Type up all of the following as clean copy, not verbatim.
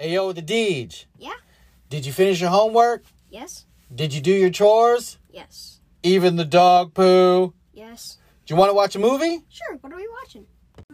Hey, yo, the Deej. Yeah? Did you finish your homework? Yes? Did you do your chores? Yes. Even the dog poo? Yes. Do you want to watch a movie? Sure, what are we watching?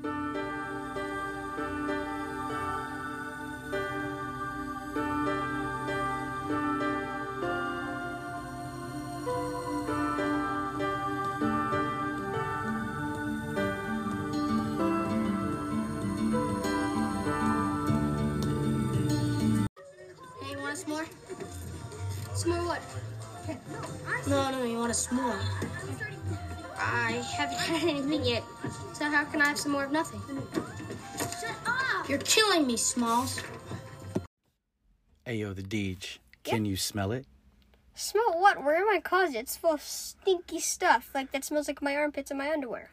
Hey, you want a s'more? S'more what? No, you want a s'more. I haven't had anything yet, so how can I have some more of nothing? Shut up! You're killing me, Smalls. Hey, yo, the Deej. Can you smell it? Smell what? We're in my closet. It's full of stinky stuff. Like, that smells like my armpits and my underwear.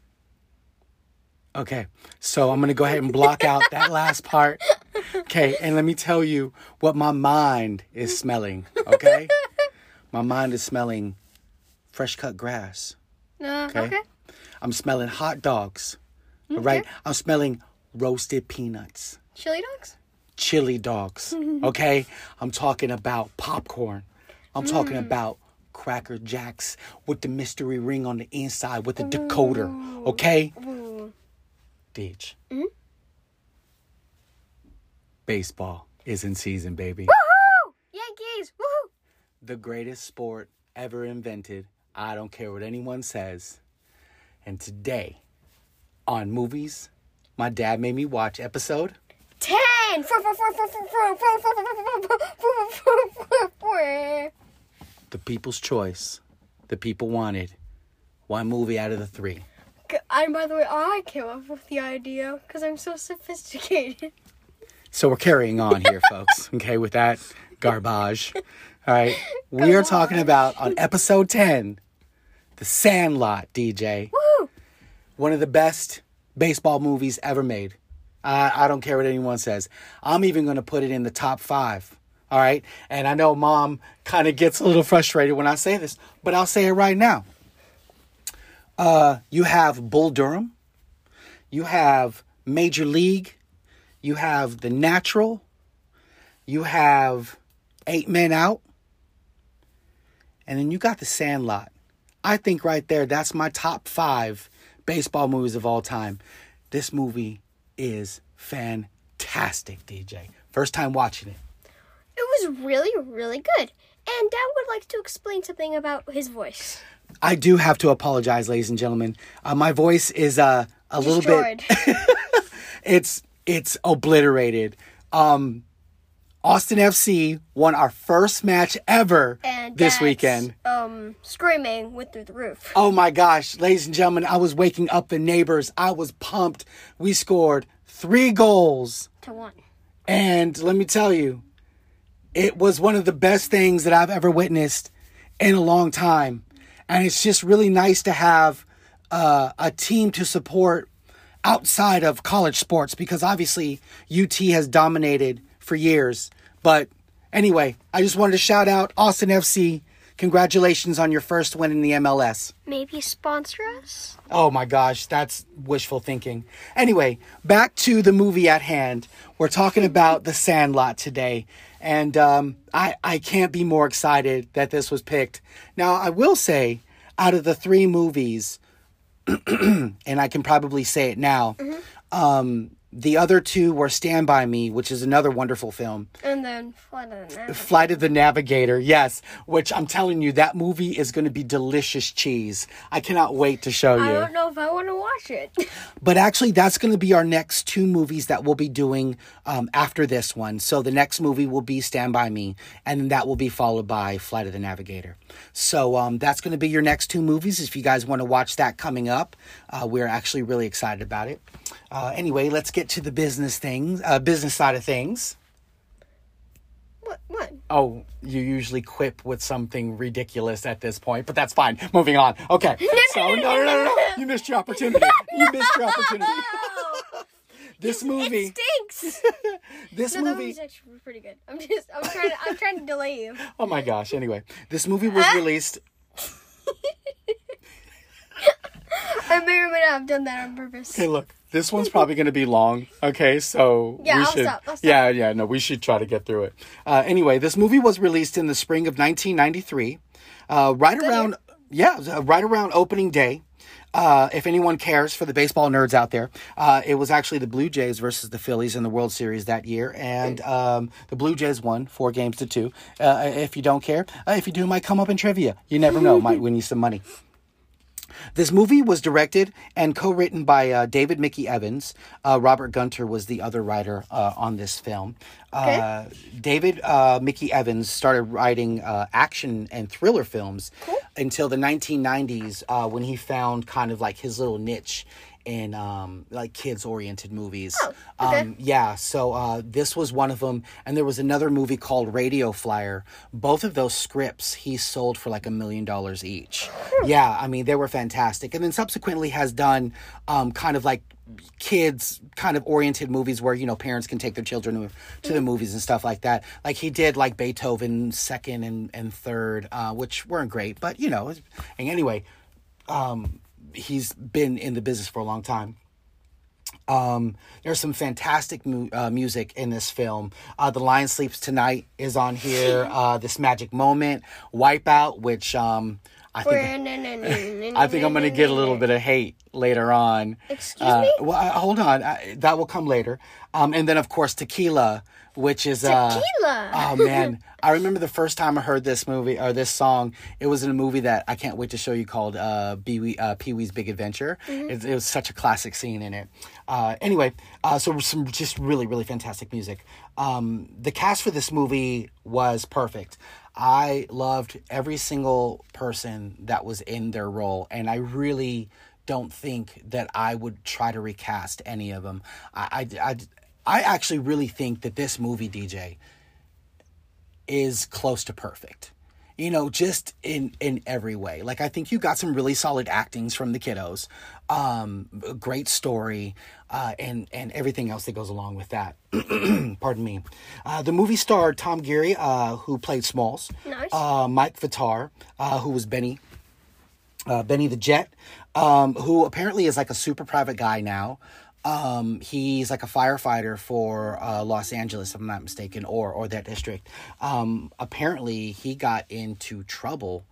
Okay, so I'm going to go ahead and block out that last part. Okay, and let me tell you what my mind is smelling, okay? My mind is smelling fresh cut grass. Okay. I'm smelling hot dogs, all right? I'm smelling roasted peanuts. Chili dogs? Chili dogs, okay? I'm talking about popcorn. I'm talking about Cracker Jacks with the mystery ring on the inside with the decoder, okay? Deej. Baseball is in season, baby. Woohoo! Yankees! Woohoo! The greatest sport ever invented. I don't care what anyone says. And today, on movies, my dad made me watch episode 10! The People's Choice. The people wanted one movie out of the 3. And by the way, I came up with the idea because I'm so sophisticated. So we're carrying on here, folks, okay, with that garbage. All right, we are talking about on episode 10, The Sandlot, DJ. Woo! One of the best baseball movies ever made. I don't care what anyone says. I'm even going to put it in the top 5. All right, and I know Mom kind of gets a little frustrated when I say this, but I'll say it right now. You have Bull Durham. You have Major League. You have The Natural. You have 8 Men Out. And then you got The Sandlot. I think right there, that's my top 5 baseball movies of all time. This movie is fantastic, DJ. First time watching it. It was really, really good. And Dad would like to explain something about his voice. I do have to apologize, ladies and gentlemen. My voice is a little bit... It's obliterated. Austin FC won our first match ever this weekend. Screaming went through the roof. Oh my gosh, ladies and gentlemen, I was waking up the neighbors. I was pumped. We scored 3 goals to 1. And let me tell you, it was one of the best things that I've ever witnessed in a long time. And it's just really nice to have a team to support outside of college sports, because obviously UT has dominated for years. But anyway, I just wanted to shout out Austin FC. Congratulations on your first win in the MLS. Maybe sponsor us? Oh my gosh, that's wishful thinking. Anyway, back to the movie at hand. We're talking about The Sandlot today. And I can't be more excited that this was picked. Now, I will say, out of the 3 movies, and I can probably say it now, the other 2 were Stand By Me, which is another wonderful film. And then Flight of the Navigator. Flight of the Navigator, yes. Which I'm telling you, that movie is going to be delicious cheese. I cannot wait to show you. I don't know if I want to watch it. But actually, that's going to be our next 2 movies that we'll be doing after this one. So the next movie will be Stand By Me, and then that will be followed by Flight of the Navigator. So that's going to be your next 2 movies. If you guys want to watch that coming up, we're actually really excited about it. Anyway, let's get to the business side of things. What? Oh, you usually quip with something ridiculous at this point, but that's fine. Moving on. Okay. No. You missed your opportunity. This movie. It stinks. This That movie movie's actually pretty good. I'm trying to delay you. Oh my gosh. Anyway, this movie was released. I may or may not have done that on purpose. Okay, look. This one's probably going to be long. Okay, so Yeah, we I'll should. stop. Yeah. No, we should try to get through it. Anyway, this movie was released in the spring of 1993, right around opening day. If anyone cares, for the baseball nerds out there, it was actually the Blue Jays versus the Phillies in the World Series that year, and the Blue Jays won 4-2. If you don't care, if you do, it might come up in trivia. You never know, might win you some money. This movie was directed and co-written by David Mickey Evans. Robert Gunter was the other writer on this film. Okay. David Mickey Evans started writing action and thriller films until the 1990s when he found kind of like his little niche in like kids-oriented movies. Oh, okay. So this was one of them, and there was another movie called Radio Flyer. Both of those scripts he sold for like $1 million each. Yeah, I mean, they were fantastic. And then subsequently has done kind of like kids kind of oriented movies where, you know, parents can take their children to the movies and stuff like that. Like he did like Beethoven 2nd and 3rd, which weren't great, but you know, and anyway, he's been in the business for a long time. There's some fantastic music in this film. The Lion Sleeps Tonight is on here. This Magic Moment, Wipeout, which I think I'm going to get a little bit of hate later on. Excuse me? Well, hold on. That will come later. And then, of course, Tequila, which is... Tequila! Oh, man. I remember the first time I heard this movie, or this song, it was in a movie that I can't wait to show you called Pee-wee's Big Adventure. Mm-hmm. It was such a classic scene in it. Anyway, so some just really, really fantastic music. The cast for this movie was perfect. I loved every single person that was in their role, and I really don't think that I would try to recast any of them. I actually really think that this movie, DJ, is close to perfect. You know, just in every way. Like, I think you got some really solid actings from the kiddos. A great story, and everything else that goes along with that. Pardon me. The movie starred Tom Geary, who played Smalls. Nice. Mike Vitar, who was Benny the Jet, who apparently is like a super private guy now. He's like a firefighter for Los Angeles, if I'm not mistaken, or that district. Apparently he got into trouble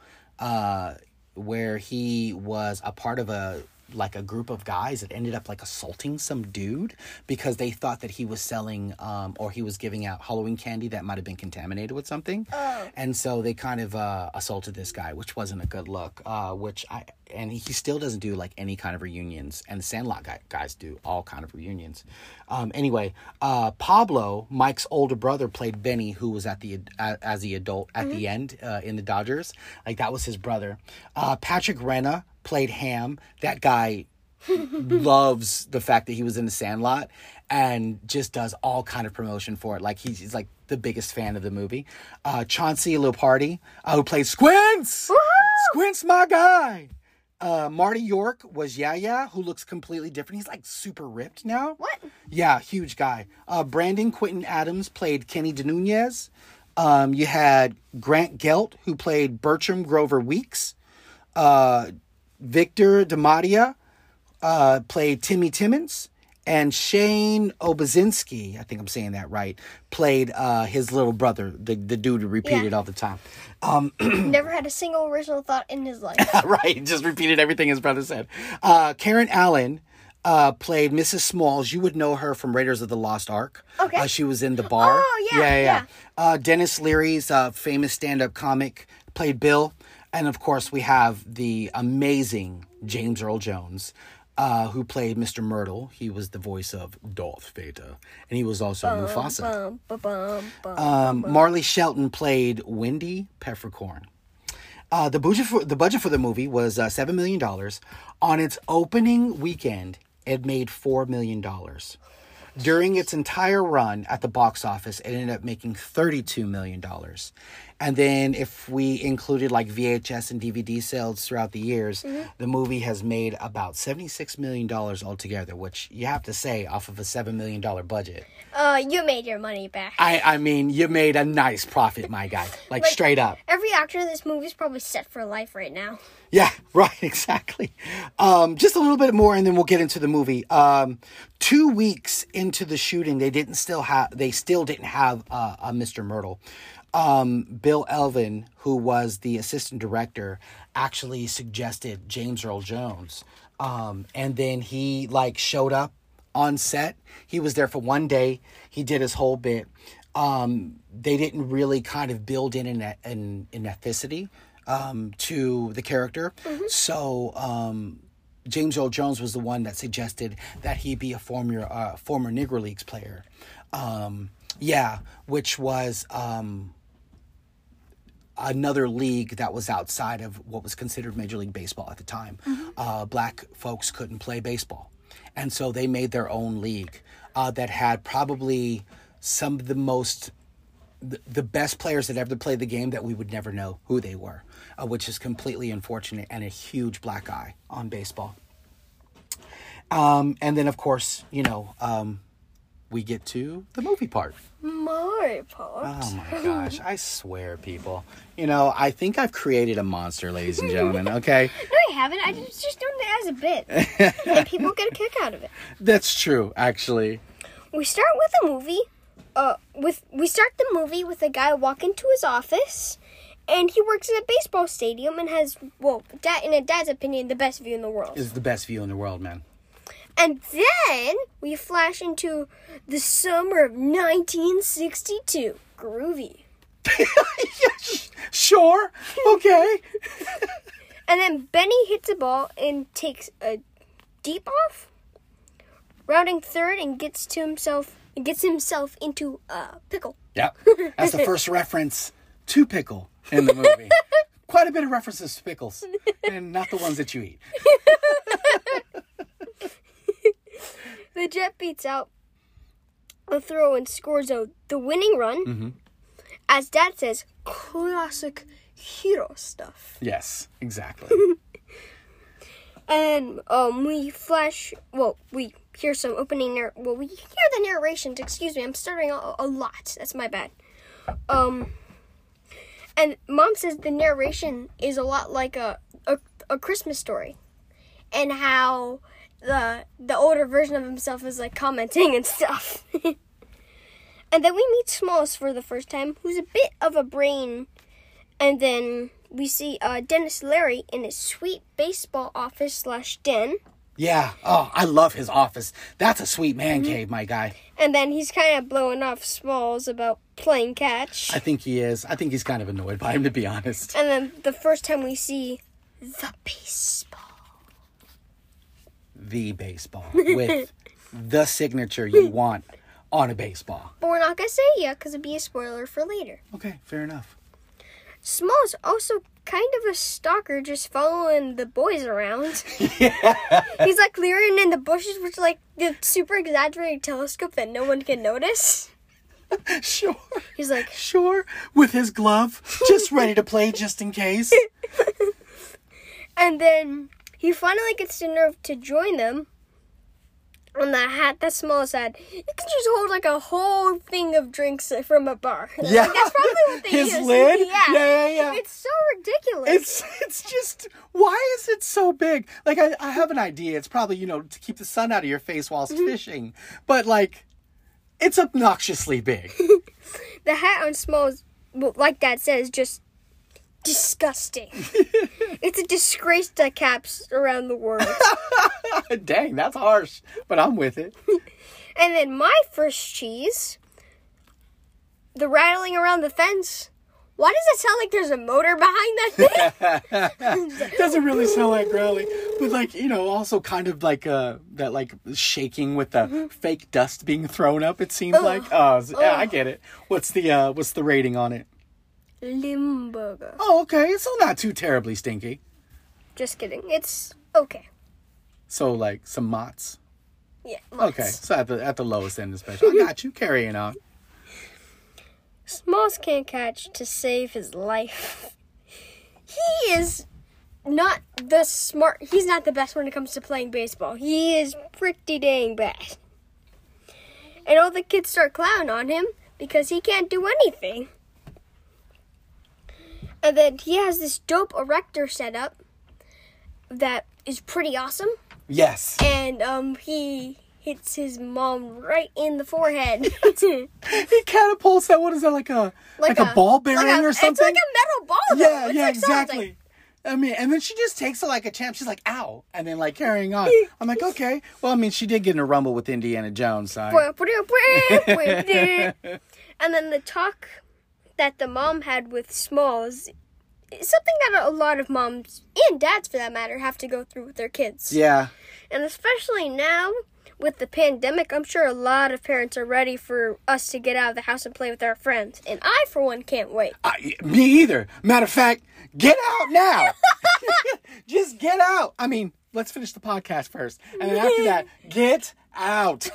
where he was a part of a group of guys that ended up like assaulting some dude because they thought that he was selling or he was giving out Halloween candy that might have been contaminated with something. And so they kind of assaulted this guy, which wasn't a good look, and he still doesn't do like any kind of reunions, and the Sandlot guys do all kind of reunions. Anyway, Pablo, Mike's older brother, played Benny, who was as the adult at the end in the Dodgers. Like, that was his brother. Patrick Renna played Ham. That guy loves the fact that he was in the Sandlot and just does all kind of promotion for it. Like, he's like the biggest fan of the movie. Chauncey Leopardi, who played Squints. Woo-hoo! Squints, my guy. Marty York was Yaya, who looks completely different. He's like super ripped now. What? Yeah, huge guy. Brandon Quinton Adams played Kenny DeNunez. You had Grant Gelt, who played Bertram Grover Weeks. Victor DeMattia played Timmy Timmons, and Shane Obazinski, I think I'm saying that right, played his little brother, the dude who repeated all the time. Never had a single original thought in his life. Right, just repeated everything his brother said. Karen Allen played Mrs. Smalls. You would know her from Raiders of the Lost Ark. Okay. She was in the bar. Oh, yeah. Dennis Leary's famous stand-up comic played Bill. And, of course, we have the amazing James Earl Jones, who played Mr. Myrtle. He was the voice of Darth Vader. And he was also Mufasa. Marley Shelton played Wendy Peppercorn. The budget for the movie was $7 million. On its opening weekend, it made $4 million. During its entire run at the box office, it ended up making $32 million. And then if we included like VHS and DVD sales throughout the years, the movie has made about $76 million altogether, which you have to say off of a $7 million budget. You made your money back. I mean, you made a nice profit, my guy. Like straight up. Every actor in this movie is probably set for life right now. Yeah, right, exactly. Just a little bit more, and then we'll get into the movie. 2 weeks into the shooting, they still didn't have a Mr. Myrtle. Bill Elvin, who was the assistant director, actually suggested James Earl Jones. And then he showed up on set. He was there for 1 day. He did his whole bit. They didn't really kind of build in an ethnicity to the character. So James Earl Jones was the one that suggested that he be a former Negro Leagues player. Which was another league that was outside of what was considered Major League Baseball at the time. Black folks couldn't play baseball. And so they made their own league that had probably some of the best players that ever played the game that we would never know who they were, which is completely unfortunate, and a huge black eye on baseball. And then, of course, we get to the movie part. My part? Oh, my gosh. I swear, people. I think I've created a monster, ladies and gentlemen, okay? No, you haven't. I just doing it as a bit. And people get a kick out of it. That's true, actually. We start with a movie. We start the movie with a guy walking to his office, and he works at a baseball stadium and has, in a dad's opinion, the best view in the world. It's the best view in the world, man. And then we flash into the summer of 1962. Groovy. Sure. Okay. And then Benny hits a ball and takes a deep off, rounding third, and gets himself into a pickle. Yep. That's the first reference to pickle in the movie. Quite a bit of references to pickles, and not the ones that you eat. The Jet beats out a throw and scores the winning run. As Dad says, classic hero stuff. Yes, exactly. And we hear some opening we hear the narrations. Excuse me, I'm starting a lot. That's my bad. And Mom says the narration is a lot like a Christmas Story, and how the older version of himself is commenting and stuff. And then we meet Smalls for the first time, who's a bit of a brain. And then we see Dennis Leary in his sweet baseball office /den. Yeah. Oh, I love his office. That's a sweet man cave, my guy. And then he's kind of blowing off Smalls about playing catch. I think he is. I think he's kind of annoyed by him, to be honest. And then the first time we see the baseball. The baseball. With the signature you want on a baseball. But we're not going to say it yet because it'd be a spoiler for later. Okay, fair enough. Smalls also kind of a stalker, just following the boys around. Yeah. He's leering in the bushes, which is the super exaggerated telescope that no one can notice. Sure. He's sure, with his glove, just ready to play just in case. And then he finally gets the nerve to join them on the hat that Smalls had. You can just hold a whole thing of drinks from a bar. Yeah. That's probably what they His use. lid? Yeah. It's so ridiculous. It's just, why is it so big? I have an idea. It's probably, to keep the sun out of your face whilst fishing. But, it's obnoxiously big. The hat on Smalls, like Dad said, is just disgusting. It's a disgrace to caps around the world. Dang, that's harsh, but I'm with it. And then my first cheese, the rattling around the fence. Why does it sound like there's a motor behind that thing? Doesn't really sound like growling, but also kind of that shaking with the fake dust being thrown up. It seems yeah, I get it. What's the rating on it? Limburger. Oh, okay. So not too terribly stinky. Just kidding. It's okay. So some Mott's. Yeah, months. Okay, so at the lowest end especially. I got you. Carrying on. Smalls can't catch to save his life. He is not he's not the best when it comes to playing baseball. He is pretty dang bad. And all the kids start clowning on him because he can't do anything. And then he has this dope erector setup that is pretty awesome. Yes. And he hits his mom right in the forehead. He catapults that. What is that, like a ball bearing or something? It's like a metal ball. Yeah, it's yeah, like exactly. Something. I mean, and then she just takes it like a champ. She's like, ow. And then, like, carrying on. I'm like, okay. Well, I mean, she did get in a rumble with Indiana Jones. So And then the talk that the mom had with Smalls is something that a lot of moms, and dads for that matter, have to go through with their kids. Yeah. And especially now, with the pandemic, I'm sure a lot of parents are ready for us to get out of the house and play with our friends. And I, for one, can't wait. Me either. Matter of fact, get out now. Just get out. I mean, let's finish the podcast first. And then after that, get out.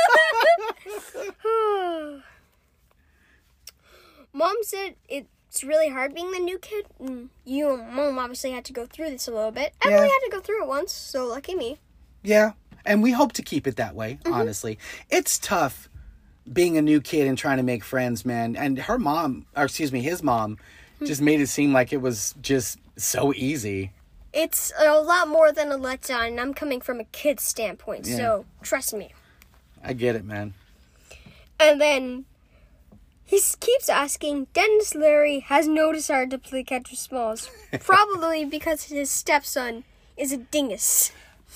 Mom said it's really hard being the new kid. You and Mom obviously had to go through this a little bit. I only had to go through it once, so lucky me. Yeah. And we hope to keep it that way, honestly. It's tough being a new kid and trying to make friends, man. And his mom, just made it seem like it was just so easy. It's a lot more than a letdown, and I'm coming from a kid's standpoint, so trust me. I get it, man. And then he keeps asking, Dennis Leary has no desire to play catch with Smalls, probably because his stepson is a dingus.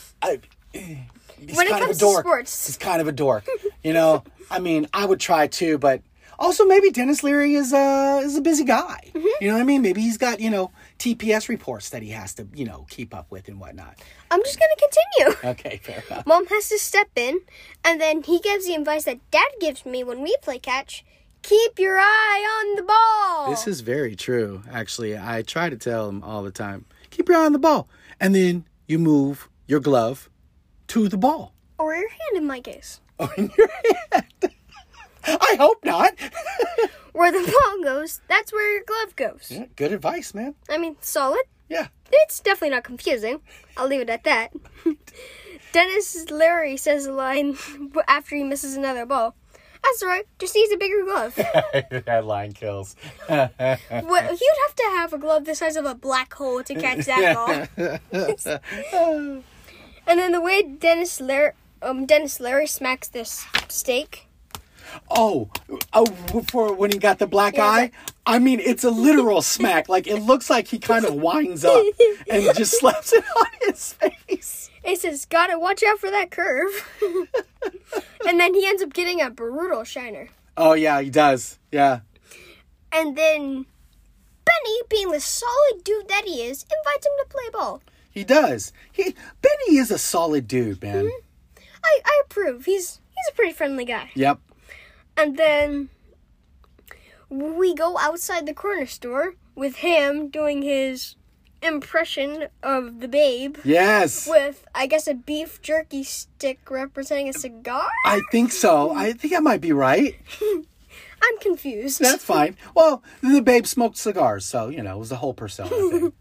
When it comes to sports. He's kind of a dork. You know, I mean, I would try too, but also maybe Dennis Leary is a busy guy. Mm-hmm. You know what I mean? Maybe he's got, TPS reports that he has to, keep up with and whatnot. I'm just going to continue. Okay, fair enough. Mom has to step in, and then he gives the advice that Dad gives me when we play catch. Keep your eye on the ball. This is very true, actually. I try to tell him all the time, keep your eye on the ball. And then you move your glove to the ball. Or your hand in my case. Or in your hand. I hope not. Where the ball goes, that's where your glove goes. Yeah, good advice, man. I mean, solid. Yeah. It's definitely not confusing. I'll leave it at that. Dennis Leary says a line after he misses another ball. That's right, just needs a bigger glove. That line kills. Well, you'd have to have a glove the size of a black hole to catch that ball. And then the way Dennis Leary smacks this steak. Oh, for when he got the black eye? I mean, it's a literal smack. Like, it looks like he kind of winds up and just slaps it on his face. He says, gotta watch out for that curve. And then he ends up getting a brutal shiner. Oh, yeah, he does. Yeah. And then Benny, being the solid dude that he is, invites him to play ball. He does. Benny is a solid dude, man. Mm-hmm. I approve. He's a pretty friendly guy. Yep. And then we go outside the corner store with him doing his impression of the Babe. Yes. With, I guess, a beef jerky stick representing a cigar? I think so. I think I might be right. I'm confused. That's fine. Well, the Babe smoked cigars, so, it was the whole persona thing.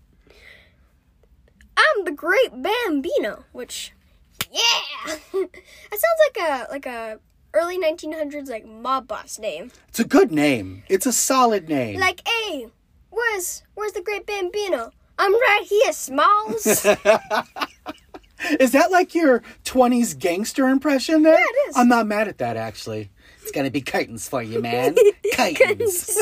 I'm the Great Bambino, which, yeah! That sounds like a early 1900s, mob boss name. It's a good name. It's a solid name. Like, hey, where's the Great Bambino? I'm right here, Smalls. Is that like your 20s gangster impression there? Yeah, it is. I'm not mad at that, actually. It's gonna be curtains for you, man. Curtains.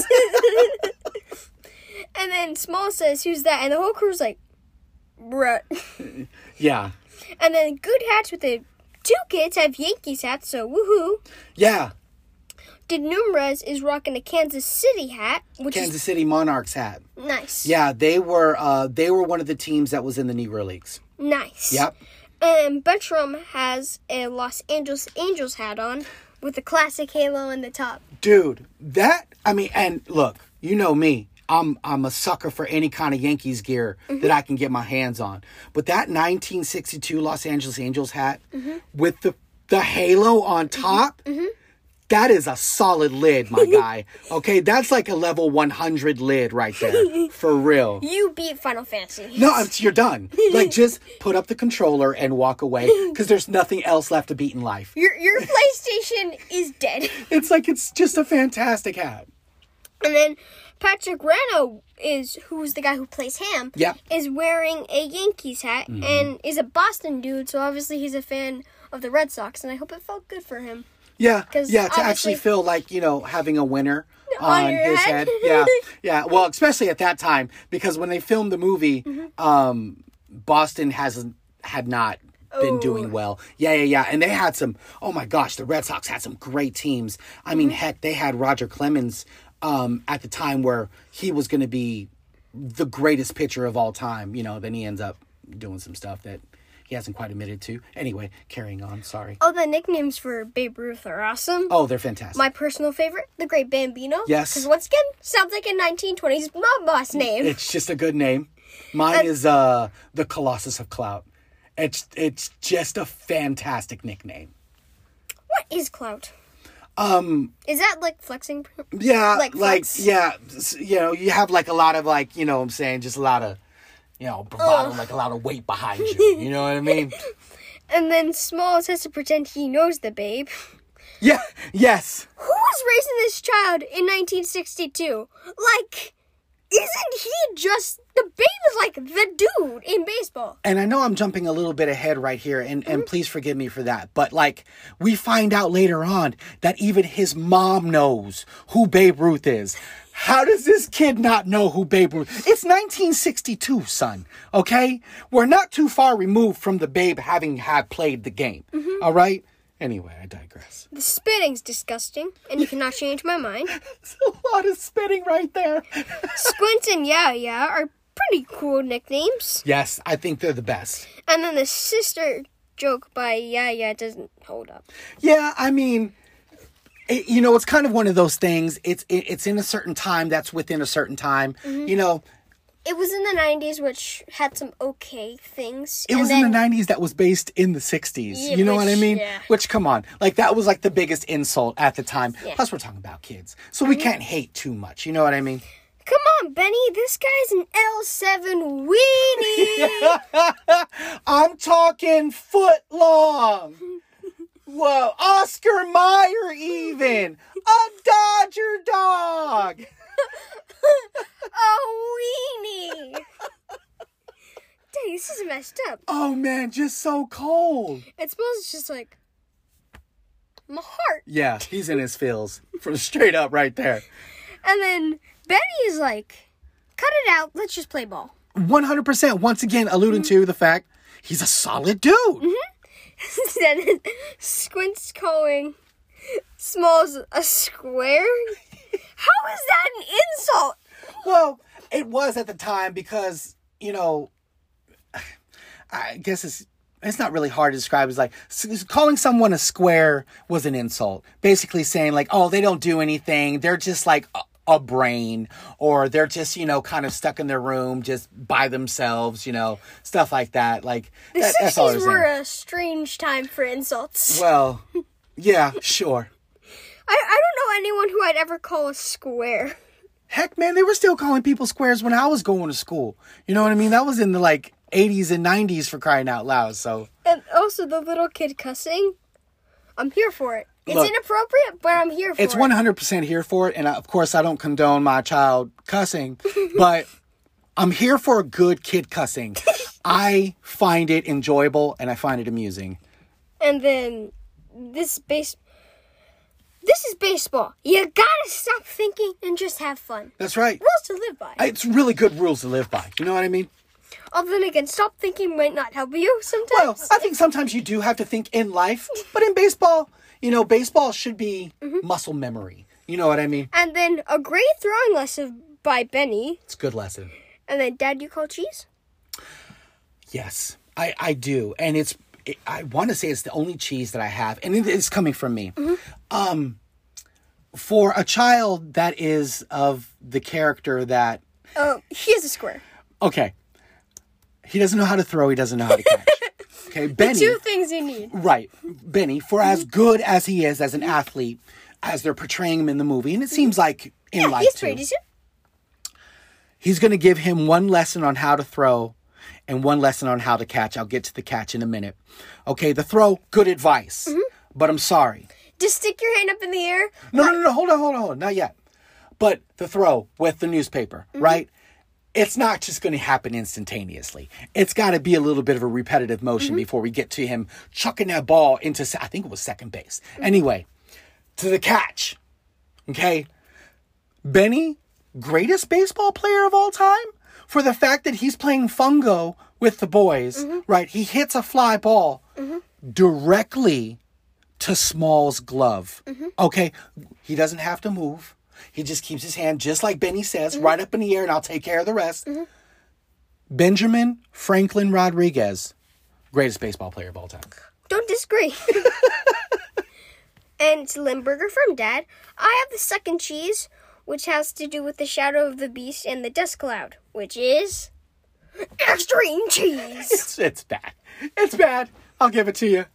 And then Smalls says, who's that? And the whole crew's like, bruh. Yeah. And then Good Hats with the two kids have Yankees hats, so woohoo. Yeah. Denumrez is rocking a Kansas City hat. Kansas City Monarchs hat. Nice. Yeah, they were one of the teams that was in the Negro Leagues. Nice. Yep. And Bertram has a Los Angeles Angels hat on with the classic halo in the top. Dude, and look, you know me. I'm a sucker for any kind of Yankees gear that I can get my hands on. But that 1962 Los Angeles Angels hat with the the halo on top, that is a solid lid, my guy. Okay, that's like a level 100 lid right there. For real. You beat Final Fantasy. No, you're done. Like, just put up the controller and walk away, because there's nothing else left to beat in life. Your PlayStation is dead. It's just a fantastic hat. And then Patrick Rano who's the guy who plays Ham, is wearing a Yankees hat and is a Boston dude, so obviously he's a fan of the Red Sox, and I hope it felt good for him. Yeah, to actually feel like, having a winner on his head. Yeah. Well, especially at that time, because when they filmed the movie, Boston had not been doing well. Yeah. And they had oh my gosh, the Red Sox had some great teams. I mean, heck, they had Roger Clemens at the time where he was going to be the greatest pitcher of all time. Then he ends up doing some stuff that he hasn't quite admitted to. Anyway, carrying on. Sorry. Oh, the nicknames for Babe Ruth are awesome. Oh, they're fantastic. My personal favorite, the Great Bambino. Yes. Because once again, sounds like a 1920s mob boss name. It's just a good name. Mine is the Colossus of Clout. It's just a fantastic nickname. What is clout? Is that like flexing? Yeah, flex? you have like a lot of what I'm saying, just a lot of bravado, like a lot of weight behind you. You know what I mean? And then Smalls has to pretend he knows the Babe. Yeah, yes. Who was raising this child in 1962? Isn't he just... The Babe is like the dude in baseball. And I know I'm jumping a little bit ahead right here, and please forgive me for that. But, we find out later on that even his mom knows who Babe Ruth is. How does this kid not know who Babe Ruth is? It's 1962, son, okay? We're not too far removed from the Babe having played the game, all right? Anyway, I digress. The spitting's disgusting, and you cannot change my mind. There's a lot of spitting right there. Squint and Yeah are pretty cool nicknames. Yes, I think they're the best. And then the sister joke by Yeah doesn't hold up. Yeah, I mean, it's kind of one of those things. It's in a certain time that's within a certain time. It was in the 90s, which had some okay things. It was in the 90s that was based in the 60s. Yeah, you know what I mean? Yeah. Which, come on. That was the biggest insult at the time. Yeah. Plus, we're talking about kids. So we can't hate too much. You know what I mean? Come on, Benny. This guy's an L7 weenie. I'm talking foot long. Whoa. Oscar Mayer even. A Dodger dog. A weenie. Dang, this is messed up. Oh, man, just so cold. It smells just like my heart. Yeah, he's in his feels. From straight up right there. And then Benny is like, cut it out. Let's just play ball. 100%. Once again, alluding to the fact he's a solid dude. Then Squint's calling Smalls a square. How is that an insult? Well, it was at the time because, I guess it's not really hard to describe. It's calling someone a square was an insult. Basically saying they don't do anything. They're just a brain, or they're just, kind of stuck in their room just by themselves, stuff like that. The that's all 60s were a strange time for insults. Well, yeah, sure. I don't know anyone who I'd ever call a square. Heck, man, they were still calling people squares when I was going to school. You know what I mean? That was in the 80s and 90s, for crying out loud. So. And also the little kid cussing. I'm here for it. It's inappropriate, but I'm here for it. It's 100% here for it. And of course, I don't condone my child cussing, but I'm here for a good kid cussing. I find it enjoyable and I find it amusing. And then this is baseball. You gotta stop thinking and just have fun. That's right. Rules to live by. It's really good rules to live by. You know what I mean? Although then again, stop thinking might not help you sometimes. Well, I think sometimes you do have to think in life. But in baseball, baseball should be muscle memory. You know what I mean? And then a great throwing lesson by Benny. It's a good lesson. And then, Dad, you call cheese? Yes, I do. And I want to say it's the only cheese that I have. And it's coming from me. For a child that is of the character that... he is a square. Okay. He doesn't know how to throw. He doesn't know how to catch. Okay, Benny. The two things you need. Right. Benny, for as good as he is as an athlete, as they're portraying him in the movie, and it seems like in life he's too. pretty decent. He's going to give him one lesson on how to throw and one lesson on how to catch. I'll get to the catch in a minute. Okay, the throw, good advice. But I'm sorry. Just stick your hand up in the air. No. Hold on. Not yet. But the throw with the newspaper, right? It's not just going to happen instantaneously. It's got to be a little bit of a repetitive motion before we get to him chucking that ball into, I think it was second base. Anyway, to the catch. Okay? Benny, greatest baseball player of all time, for the fact that he's playing fungo with the boys, right? He hits a fly ball directly to Small's glove. Okay? He doesn't have to move. He just keeps his hand, just like Benny says, right up in the air, and I'll take care of the rest. Benjamin Franklin Rodriguez, greatest baseball player of all time. Don't disagree. And it's Limburger from Dad. I have the second cheese, which has to do with the Shadow of the Beast and the Dust Cloud, which is extreme cheese. It's bad. It's bad. I'll give it to you.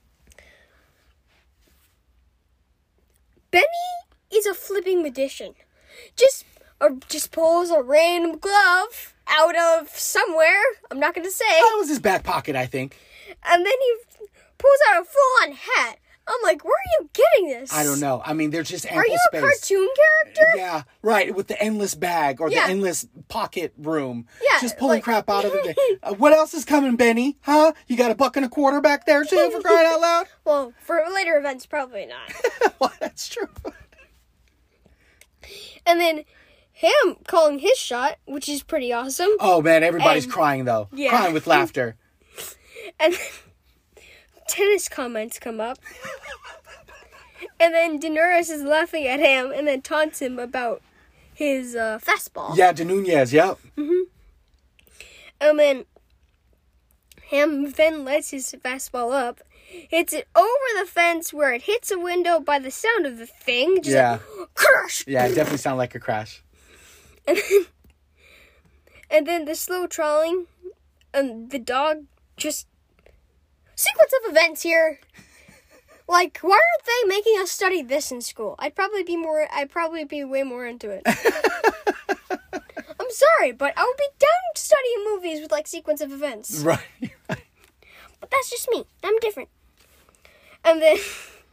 Benny is a flipping magician. Just pulls a random glove out of somewhere. I'm not going to say. That was his back pocket, I think. And then he pulls out a full-on hat. I'm like, where are you getting this? I don't know. I mean, there's just ample Are you space. a cartoon character? Yeah, right. With the endless bag or the endless pocket room. Yeah, Just pulling crap out of it. What else is coming, Benny? Huh? You got $1.25 back there, too, for crying out loud? Well, for later events, probably not. Well, that's true. And then him calling his shot, which is pretty awesome. Oh, man, everybody's And- crying, though. Yeah. Crying with laughter. And then tennis comments come up. And then Daenerys is laughing at him and then taunts him about his fastball. Yeah, De Nunez, yep. And then him then lets his fastball up, hits it over the fence where it hits a window by the sound of the thing. Just Yeah. like, crash! Yeah, it definitely sounded like a crash. And then the slow trolling and the dog just... Sequence of events here. Like, why aren't they making us study this in school? I'd probably be way more into it. I'm sorry, but I would be down studying movies with, like, sequence of events. Right. But that's just me. I'm different. And then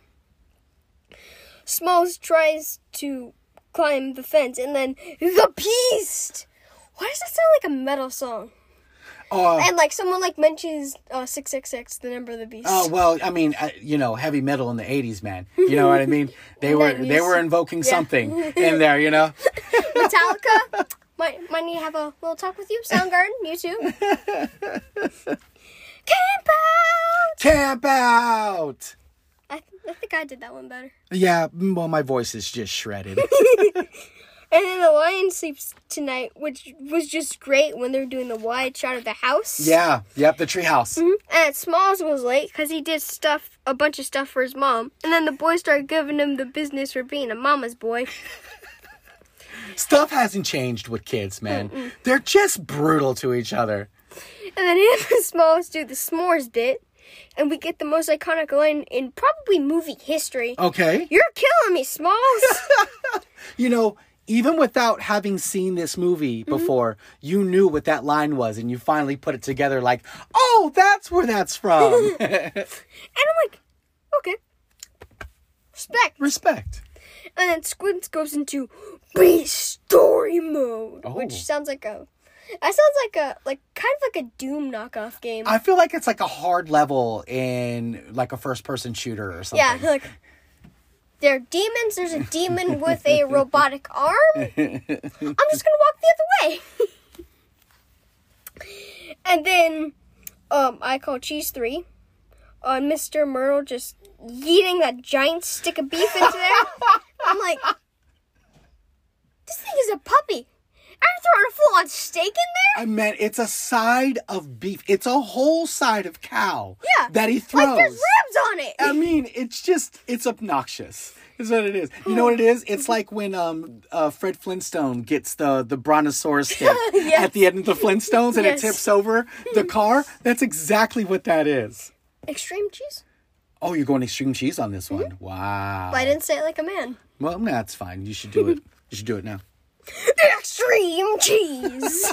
Smalls tries to climb the fence, and then the Beast! Why does that sound like a metal song? And, like, someone, like, mentions 666, the number of the beast. Oh, well, I mean, heavy metal in the 80s, man. You know what I mean? They were invoking something in there, you know? Metallica? Might need to have a little talk with you. Soundgarden, you too. Camp out! Camp out! I think I did that one better. Yeah, well, my voice is just shredded. And then the lion sleeps tonight, which was just great when they were doing the wide shot of the house. Yeah, yep, the treehouse. And Smalls was late because he did a bunch of stuff for his mom. And then the boys started giving him the business for being a mama's boy. Stuff hasn't changed with kids, man. They're just brutal to each other. And then him and Smalls do the s'mores bit. And we get the most iconic line in probably movie history. Okay. You're killing me, Smalls. Even without having seen this movie before, you knew what that line was, and you finally put it together like, oh, that's where that's from. And I'm like, okay. Respect. And then Squints goes into Beast Story mode, which sounds like kind of like a Doom knockoff game. I feel like it's like a hard level in like a first-person shooter or something. Yeah, like... They're demons. There's a demon with a robotic arm. I'm just going to walk the other way. And then I call Cheese 3 on Mr. Myrtle just yeeting that giant stick of beef into there. I'm like, this thing is a puppy. I'm throwing a full-on steak in there? I meant it's a side of beef. It's a whole side of cow that he throws. Like there's ribs on it. I mean, it's obnoxious. Is what it is. You know what it is? It's like when Fred Flintstone gets the brontosaurus stick at the end of the Flintstones and it tips over the car. That's exactly what that is. Extreme cheese. Oh, you're going extreme cheese on this one. Wow. But I didn't say it like a man. Well, that's fine. You should do it. You should do it now. Extreme cheese.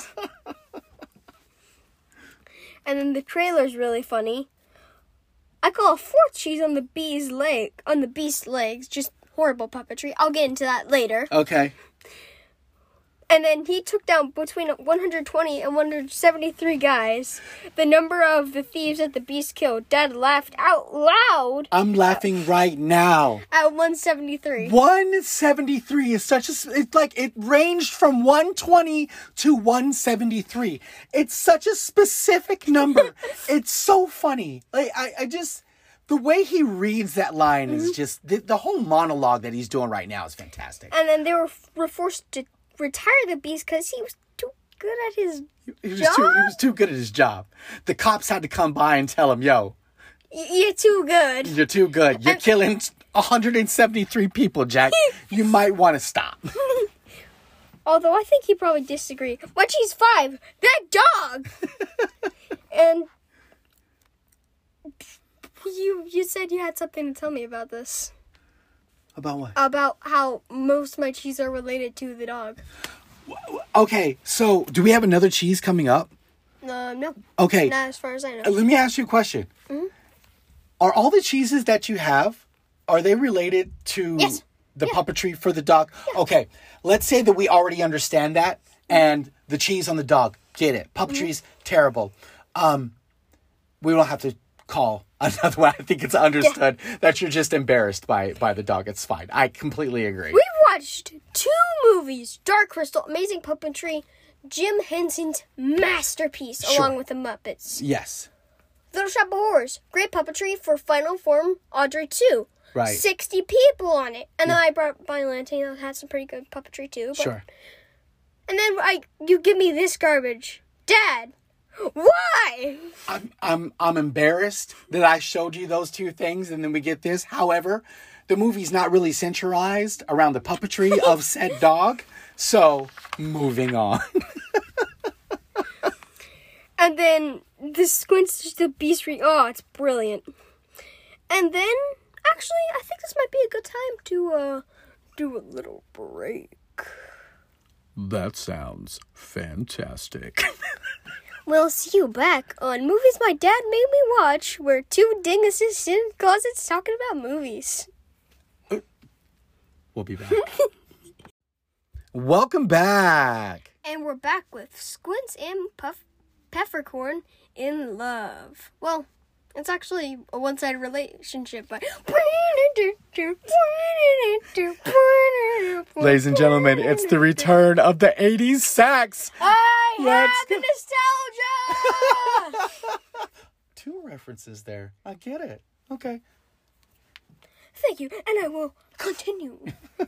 And then the trailer's really funny. I call a fourth cheese on the beast's legs. Just horrible puppetry. I'll get into that later. Okay. And then he took down between 120 and 173 guys. The number of the thieves that the beast killed. Dad laughed out loud. I'm laughing right now. At 173. 173 is it ranged from 120 to 173. It's such a specific number. It's so funny. Like, I just, the way he reads that line is just, the whole monologue that he's doing right now is fantastic. And then they were forced to retire the beast because he was too good at his job. He was too good at his job. The cops had to come by and tell him, yo, you're too good. You're too good. You're killing 173 people, Jack. You might want to stop. Although I think he probably disagreed. When she's 5, that dog! And you said you had something to tell me about this. About what? About how most of my cheese are related to the dog. Okay, so do we have another cheese coming up? No. Okay. Not as far as I know. Let me ask you a question. Mm-hmm. Are all the cheeses that you have, are they related to the puppetry for the dog? Yeah. Okay, let's say that we already understand that, and the cheese on the dog, get it. Puppetry's terrible. We don't have to call another one. I think it's understood that you're just embarrassed by the dog. It's fine. I completely agree. We watched 2 movies. Dark Crystal, amazing puppetry. Jim Henson's masterpiece, along with the Muppets. Yes. Little Shop of Horrors, great puppetry for Final Form Audrey 2. Right. 60 people on it. And then I brought Violante, that had some pretty good puppetry too. Sure. And then you give me this garbage. Dad, why? I'm embarrassed that I showed you those 2 things and then we get this. However, the movie's not really centralized around the puppetry of said dog. So, moving on. And then the Squints the Beast it's brilliant. And then, actually, I think this might be a good time to do a little break. That sounds fantastic. We'll see you back on Movies My Dad Made Me Watch, where 2 dinguses sit in closets talking about movies. We'll be back. Welcome back. And we're back with Squints and Peppercorn in love. Well, it's actually a one-sided relationship, but... Ladies and gentlemen, it's the return of the 80s sax. I have nostalgia! 2 references there. I get it. Okay. Thank you, and I will continue.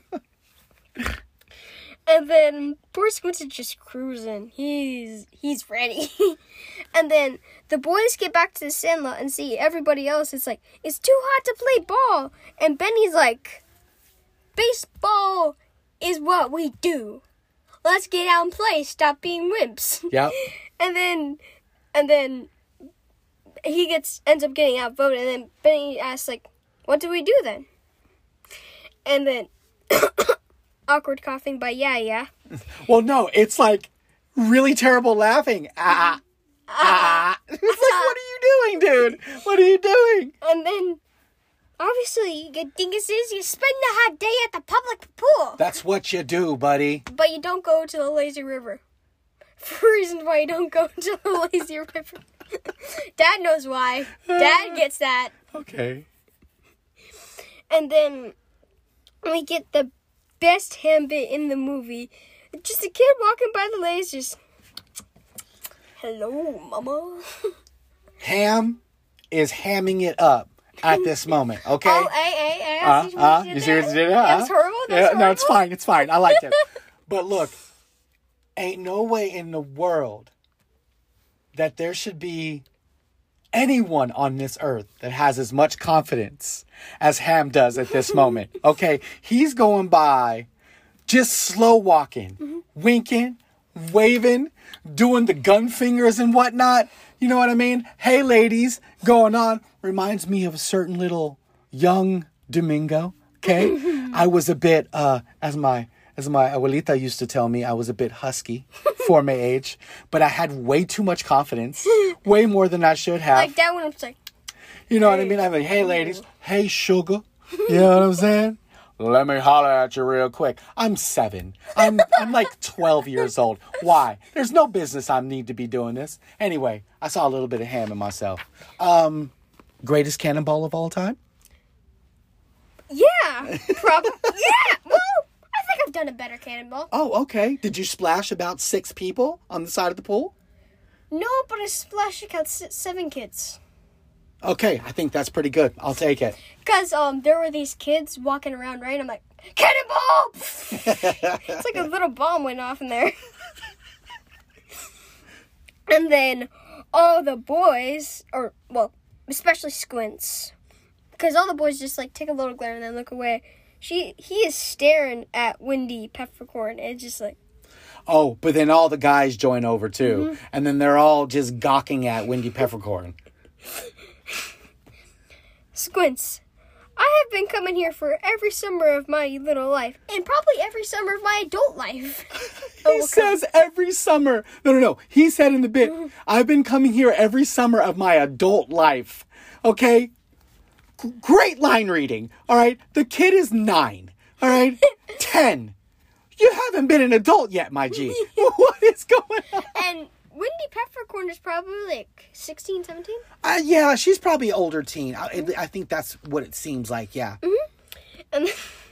And then poor Squints is just cruising. He's ready. And then the boys get back to the sandlot and see everybody else. It's like, it's too hot to play ball. And Benny's like, baseball is what we do. Let's get out and play. Stop being wimps. Yep. And then he ends up getting outvoted. And then Benny asks, like, what do we do then? And then awkward coughing by yeah. Well, no, it's like really terrible laughing. It's like, what are you doing, dude? What are you doing? And then, obviously, you get dinguses, you spend the hot day at the public pool. That's what you do, buddy. But you don't go to the lazy river. For reasons why you don't go to the lazy river. Dad knows why. Dad gets that. Okay. And then we get the best ham bit in the movie. Just a kid walking by the lake, just, hello, mama. Ham is hamming it up at this moment, okay? Oh, hey. You see what you did? That's horrible. No, it's fine. I liked it. But look, ain't no way in the world that there should be anyone on this earth that has as much confidence as Ham does at this moment. Okay, he's going by just slow walking, winking, waving, doing the gun fingers and whatnot. You know what I mean? Hey, ladies, going on. Reminds me of a certain little young Domingo. Okay? I was a bit, as my abuelita used to tell me, I was a bit husky for my age. But I had way too much confidence. Way more than I should have. Like that when I'm like... You know what I mean? I'm like, hey, ladies. Hey, sugar. You know what I'm saying? Let me holler at you real quick. I'm 7. I'm like 12 years old. Why? There's no business I need to be doing this. Anyway, I saw a little bit of ham in myself. Greatest cannonball of all time? Yeah. Probably. Yeah. Well, I think I've done a better cannonball. Oh, okay. Did you splash about 6 people on the side of the pool? No, but I splashed about 7 kids. Okay, I think that's pretty good. I'll take it. Because there were these kids walking around, right? I'm like, cannonball! It's like a little bomb went off in there. And then all the boys, especially Squints, because all the boys just like take a little glare and then look away. He is staring at Wendy Peppercorn. It's just like... Oh, but then all the guys join over too. Mm-hmm. And then they're all just gawking at Wendy Peppercorn. Squints, I have been coming here for every summer of my little life, and probably every summer of my adult life. He says every summer. No. He said in the bit, I've been coming here every summer of my adult life. Okay? Great line reading. All right? The kid is 9. All right? 10. You haven't been an adult yet, my G. What is going on? And Wendy Peppercorn is probably like 16, 17? Yeah, she's probably older teen. I think that's what it seems like, yeah. Mm-hmm. And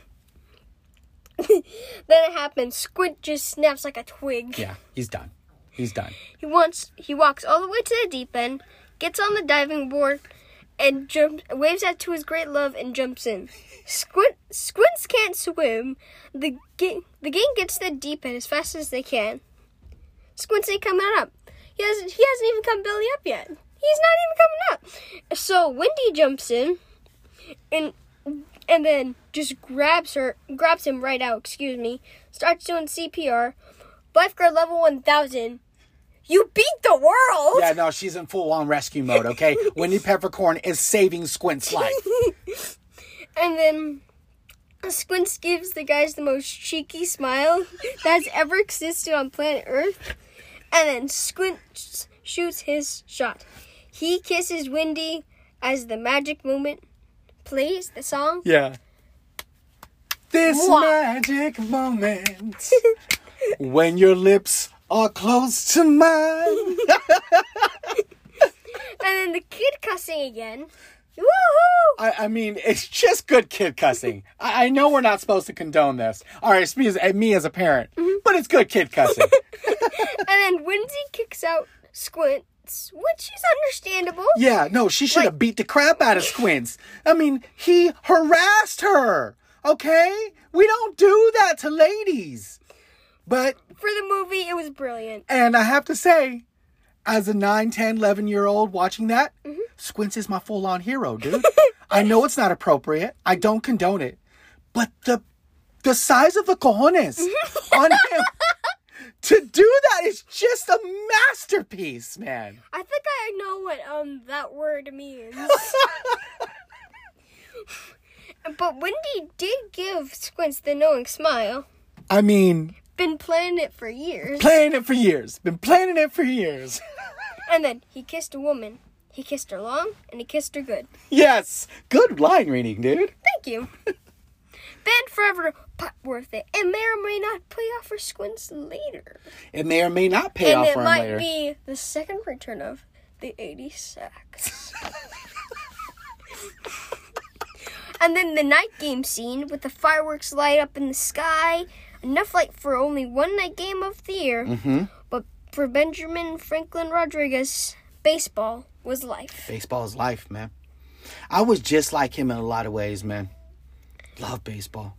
then it happens. Squint just snaps like a twig. Yeah, he's done. He walks all the way to the deep end, gets on the diving board, and waves out to his great love and jumps in. Squints can't swim. The gang gets to the deep end as fast as they can. Squints ain't coming up. He hasn't even come belly up yet. He's not even coming up. So Wendy jumps in and then just grabs him right out, starts doing CPR. Lifeguard level 1000. You beat the world! Yeah, no, she's in full-on rescue mode, okay? Wendy Peppercorn is saving Squint's life. And then Squints gives the guys the most cheeky smile that has ever existed on planet Earth. And then Squint shoots his shot. He kisses Wendy as the magic moment plays the song. Yeah. This magic moment when your lips are close to mine. And then the kid cussing again. Woohoo! I mean, it's just good kid cussing. I know we're not supposed to condone this. All right, it's me as a parent. Mm-hmm. But it's good kid cussing. And then Wendy kicks out Squints, which is understandable. Yeah, no, she should have beat the crap out of Squints. I mean, he harassed her, okay? We don't do that to ladies. But for the movie, it was brilliant. And I have to say, as a 9, 10, 11-year-old watching that, Squints is my full-on hero, dude. I know it's not appropriate. I don't condone it. But the size of the cojones on him to do that is just a masterpiece, man. I think I know what that word means. But Wendy did give Squints the knowing smile. I mean, been planning it for years. Been planning it for years. And then he kissed a woman. He kissed her long, and he kissed her good. Yes. Good line reading, dude. Thank you. Banned forever, but worth it. It may or may not pay off for Squints later. It may or may not pay off for him later. And it might be the second return of the 80 sacks. And then the night game scene with the fireworks light up in the sky. Enough light for only one night game of the year. Mm-hmm. But for Benjamin Franklin Rodriguez, baseball was life. Baseball is life, man. I was just like him in a lot of ways, man. Love baseball.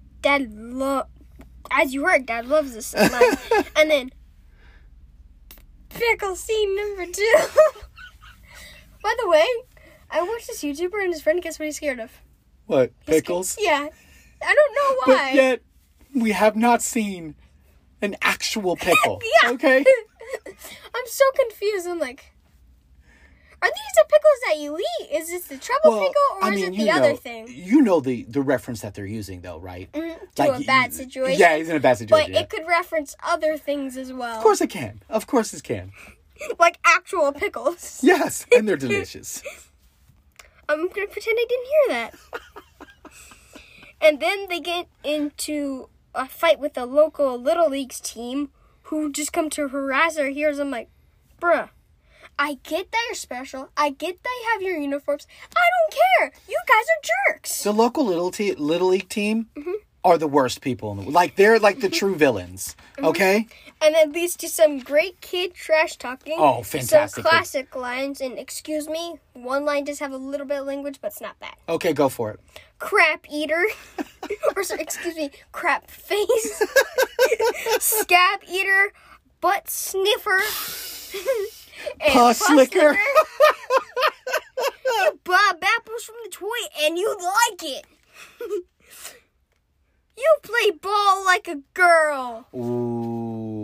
As you heard, Dad loves this line. And then, pickle scene number 2. By the way, I watched this YouTuber and his friend, guess what he's scared of? What, pickles? Yeah. I don't know why. But yet, we have not seen An actual pickle. Yeah. Okay? I'm so confused. I'm like, are these the pickles that you eat? Is this the trouble pickle or is it the other thing? You know the reference that they're using, though, right? To a bad situation. Yeah, he's in a bad situation. But it could reference other things as well. Of course it can. Of course it can. Like actual pickles. Yes, and they're delicious. I'm going to pretend I didn't hear that. And then they get into a fight with the local Little Leagues team who just come to harass our heroes. I'm like, bruh, I get that you're special. I get that you have your uniforms. I don't care. You guys are jerks. The local Little League team are the worst people in the world. Like, they're like the true villains, okay? And it leads to some great kid trash talking. Oh, fantastic. Some classic lines. And excuse me, one line does have a little bit of language, but it's not bad. Okay, go for it. Crap eater. Or, sorry, excuse me, crap face. Scab eater. Butt sniffer. And Puss slicker. You bob apples from the toy and you like it. You play ball like a girl. Ooh.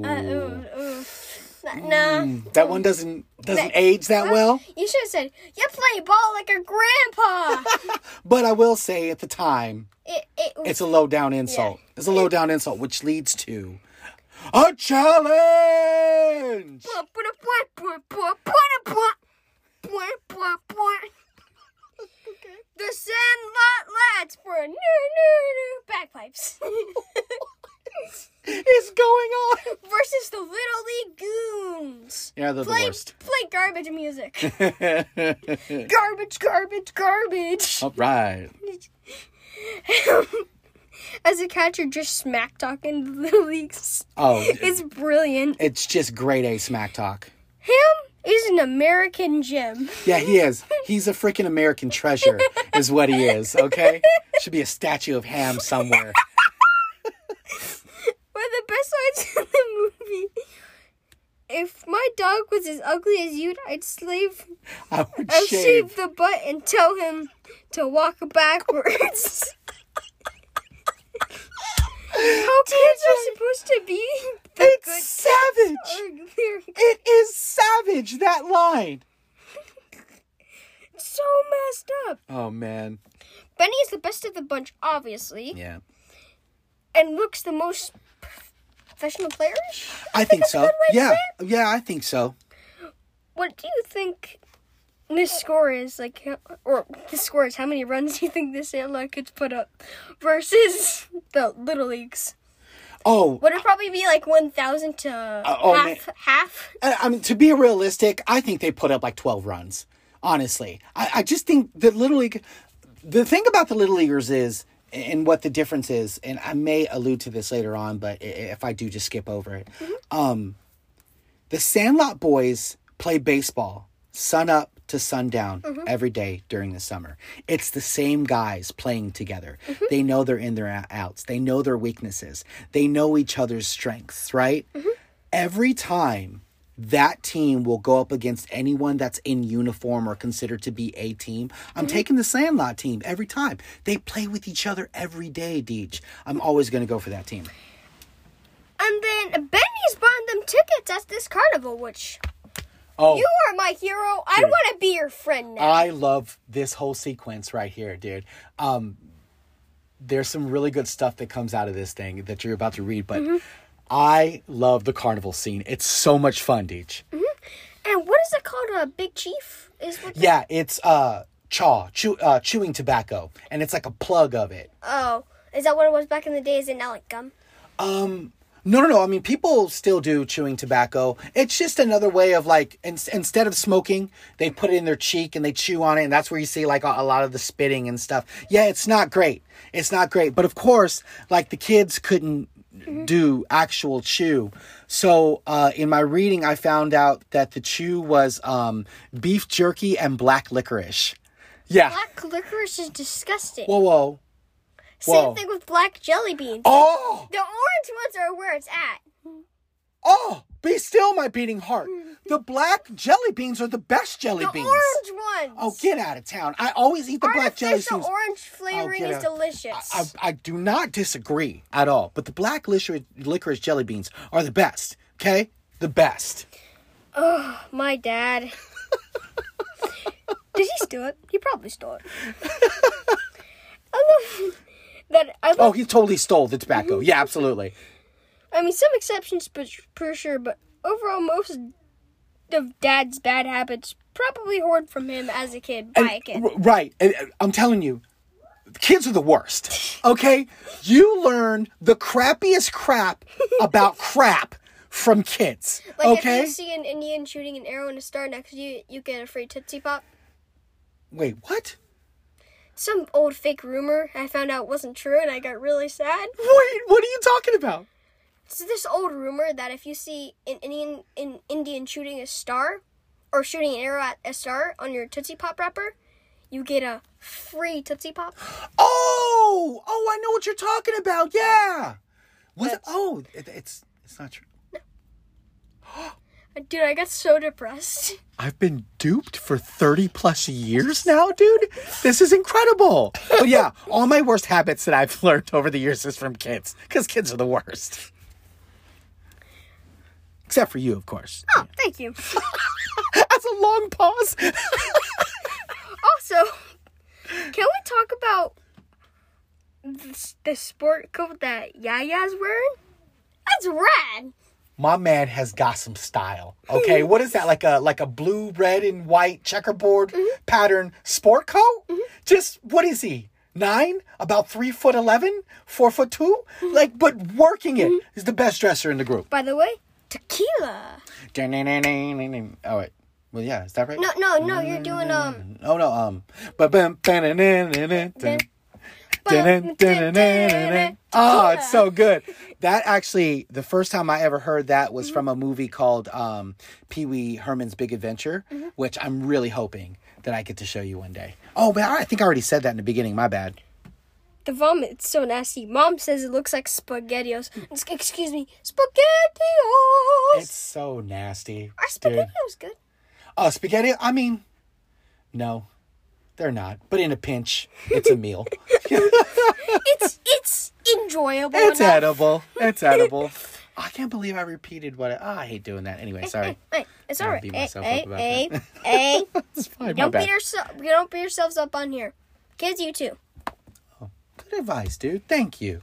Nah. That one doesn't age that well. You should have said, you play ball like a grandpa. But I will say, at the time, It it's a low-down insult. Yeah. It's a low-down insult, which leads to a challenge! The Sandlot lads for new bagpipes. Is going on? Versus the Little League Goons. Yeah, they're the worst. Play garbage music. Garbage. All right. As a catcher, just smack talking the Little Leagues. Oh. It's brilliant. It's just grade A smack talk. Him is an American gem. Yeah, he is. He's a freaking American treasure, is what he is, okay? Should be a statue of Ham somewhere. One of the best lines in the movie. If my dog was as ugly as you, I'd shave the butt and tell him to walk backwards. How kids are supposed to be? It's savage. It is savage, that line. It's so messed up. Oh, man. Benny is the best of the bunch, obviously. Yeah. And looks the most professional player? I think so. Yeah, I think so. What do you think this score is? How many runs do you think the Sandlot could put up versus the Little Leagues? Oh. Would it probably be like 1,000 to half? I mean, to be realistic, I think they put up like 12 runs, honestly. I just think the Little League... The thing about the Little Leaguers is, and what the difference is, and I may allude to this later on, but if I do, just skip over it. Mm-hmm. The Sandlot boys play baseball sun up to sundown every day during the summer. It's the same guys playing together. Mm-hmm. They know their in, their outs. They know their weaknesses. They know each other's strengths, right? Mm-hmm. Every time that team will go up against anyone that's in uniform or considered to be a team, I'm taking the Sandlot team every time. They play with each other every day, Deej. I'm always going to go for that team. And then Benny's buying them tickets at this carnival, which... Oh, you are my hero. I want to be your friend now. I love this whole sequence right here, dude. There's some really good stuff that comes out of this thing that you're about to read, but I love the carnival scene. It's so much fun, Deej. Mm-hmm. And what is it called? Big Chief? Yeah, it's chewing tobacco, and it's like a plug of it. Oh, is that what it was back in the day? Is it now like gum? No. I mean, people still do chewing tobacco. It's just another way of like, instead of smoking, they put it in their cheek and they chew on it. And that's where you see like a lot of the spitting and stuff. Yeah, it's not great. But of course, like the kids couldn't do actual chew. So in my reading, I found out that the chew was beef jerky and black licorice. Yeah. Black licorice is disgusting. Whoa. Same thing with black jelly beans. Oh! The orange ones are where it's at. Oh! Be still, my beating heart. The black jelly beans are the best jelly beans. The orange ones. Oh, get out of town. I always eat the black jelly beans. Artificial orange flavoring is delicious. I do not disagree at all. But the black licorice jelly beans are the best. Okay? The best. Oh, my dad. Did he steal it? He probably stole it. Oh, he totally stole the tobacco. Yeah, absolutely. I mean, some exceptions for sure, but overall, most of Dad's bad habits probably hoard from him as a kid, by a kid. Right. And I'm telling you, kids are the worst. Okay? You learn the crappiest crap about crap from kids. Like, okay? if you see an Indian shooting an arrow in a star next to you, you get a free Tootsie Pop. Wait, what? Some old fake rumor I found out wasn't true, and I got really sad. Wait, what are you talking about? So this old rumor that if you see an Indian shooting a star, or shooting an arrow at a star on your Tootsie Pop wrapper, you get a free Tootsie Pop. Oh, I know what you're talking about. Yeah. It's not true. Dude, I got so depressed. I've been duped for 30 plus years now, dude. This is incredible. But yeah, all my worst habits that I've learned over the years is from kids, because kids are the worst. Except for you, of course. Oh, thank you. That's a long pause. Also, can we talk about the sport coat that Yaya's wearing? That's rad. My man has got some style. Okay, what is that? Like a blue, red, and white checkerboard pattern sport coat? Just, what is he? 9? About 3'11"? 4'2"? Like, but working it. He's the best dresser in the group. By the way, tequila. Oh wait. Well, yeah, is that right? No, you're doing Oh no, Oh, it's so good. That actually, the first time I ever heard that was from a movie called Pee Wee Herman's Big Adventure, which I'm really hoping that I get to show you one day. Oh, but I think I already said that in the beginning. My bad. The vomit's so nasty. Mom says it looks like SpaghettiOs. Excuse me, SpaghettiOs. It's so nasty. Are SpaghettiOs good? Spaghetti? I mean, no, they're not. But in a pinch, it's a meal. It's enjoyable. It's enough. edible. It's edible. I can't believe I repeated what I hate doing that. Anyway, sorry. Hey, it's all right. Beat myself up about that. It's fine. Don't beat yourselves up on here. Kids, you too. Oh, good advice, dude. Thank you.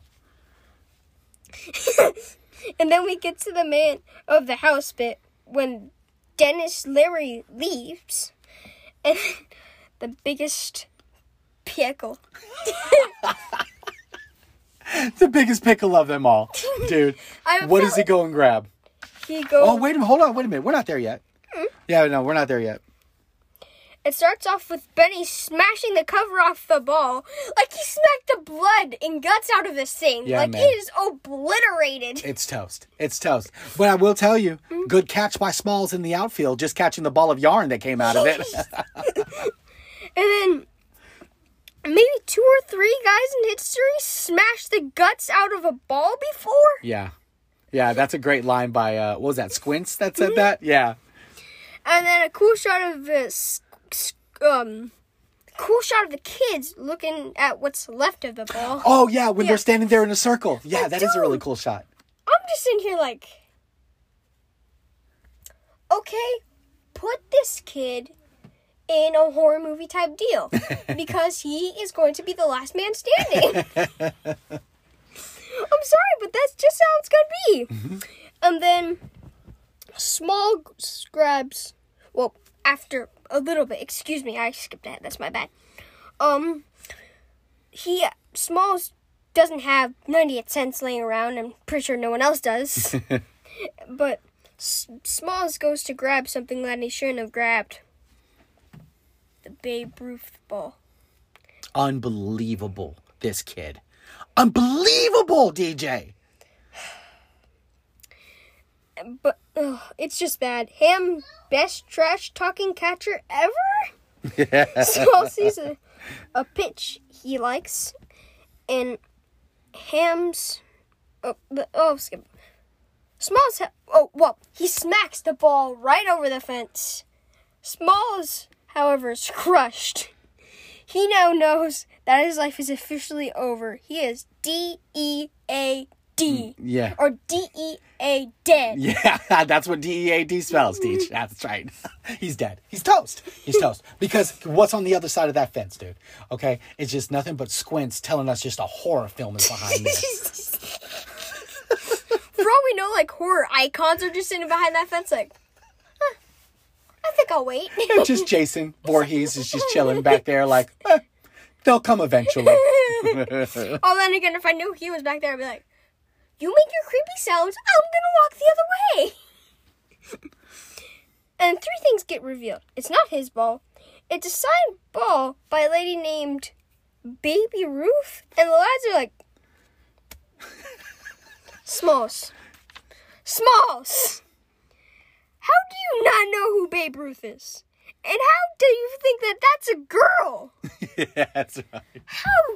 And then we get to the man of the house bit when Dennis Leary leaves. And the biggest pickle. The biggest pickle of them all. Dude, what does he go and grab? He goes... Oh, wait a minute. We're not there yet. Yeah, no, we're not there yet. It starts off with Benny smashing the cover off the ball. Like he smacked the blood and guts out of this thing. Yeah, like man. It is obliterated. It's toast. But I will tell you, good catch by Smalls in the outfield, just catching the ball of yarn that came out of it. And then maybe 2 or 3 guys in history smashed the guts out of a ball before. Yeah, that's a great line by, what was that, Squints that said that? Yeah. And then a cool shot of this... cool shot of the kids looking at what's left of the ball. Oh, yeah, when they're standing there in a circle. Yeah, that is a really cool shot. I'm just in here like, okay, put this kid in a horror movie type deal because he is going to be the last man standing. I'm sorry, but that's just how it's going to be. And then Small grabs, well, after a little bit, excuse me, I skipped ahead, that's my bad. Smalls doesn't have 98 cents laying around, I'm pretty sure no one else does. But Smalls goes to grab something that he shouldn't have grabbed. The Babe Ruth ball. Unbelievable, this kid. Unbelievable, DJ! But it's just bad. Ham, best trash talking catcher ever? Small sees a pitch he likes, and Ham's... skip. He smacks the ball right over the fence. Smalls, however, is crushed. He now knows that his life is officially over. He is D-E-A-D. Yeah. Or D-E-A dead. Yeah, that's what D-E-A-D spells, Deej. That's right. He's dead. He's toast. He's toast. Because what's on the other side of that fence, dude? Okay? It's just nothing but squints telling us just a horror film is behind this. For all we know, like, horror icons are just sitting behind that fence like, I think I'll wait. Just Jason Voorhees is just chilling back there like, they'll come eventually. Oh, then again, if I knew he was back there, I'd be like, you make your creepy sounds, I'm gonna walk the other way. And 3 things get revealed. It's not his ball. It's a signed ball by a lady named Baby Ruth. And the lads are like, Smalls. How do you not know who Babe Ruth is? And how do you think that that's a girl? Yeah, that's right. How?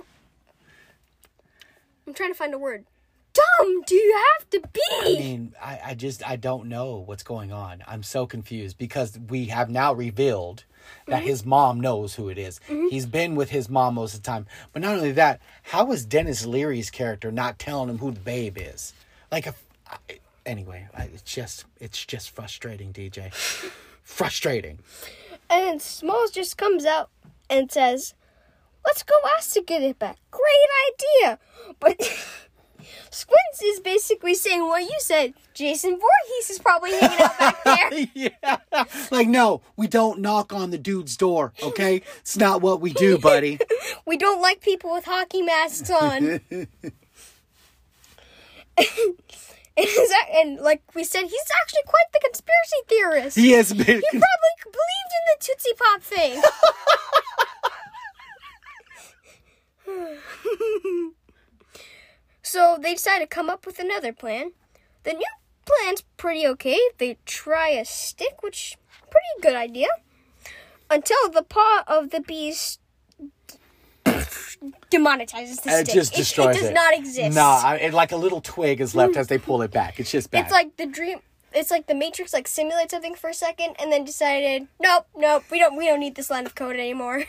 I'm trying to find a word. Dumb do you have to be? I mean, I don't know what's going on. I'm so confused because we have now revealed that his mom knows who it is. He's been with his mom most of the time. But not only that, how is Dennis Leary's character not telling him who the babe is? Like, anyway, it's just frustrating, DJ. Frustrating. And then Smalls just comes out and says, let's go ask to get it back. Great idea. But Squints is basically saying what you said. Jason Voorhees is probably hanging out back there. Yeah. Like, no, we don't knock on the dude's door, okay? It's not what we do, buddy. We don't like people with hockey masks on. And like we said, he's actually quite the conspiracy theorist. He has been. He probably believed in the Tootsie Pop thing. So they decide to come up with another plan. The new plan's pretty okay. They try a stick, which pretty good idea. Until the paw of the beast demonetizes the stick. It just destroys it. It does not exist. Nah, like a little twig is left as they pull it back. It's just bad. It's like the dream. It's like the Matrix like simulated something for a second and then decided, nope, we don't need this line of code anymore.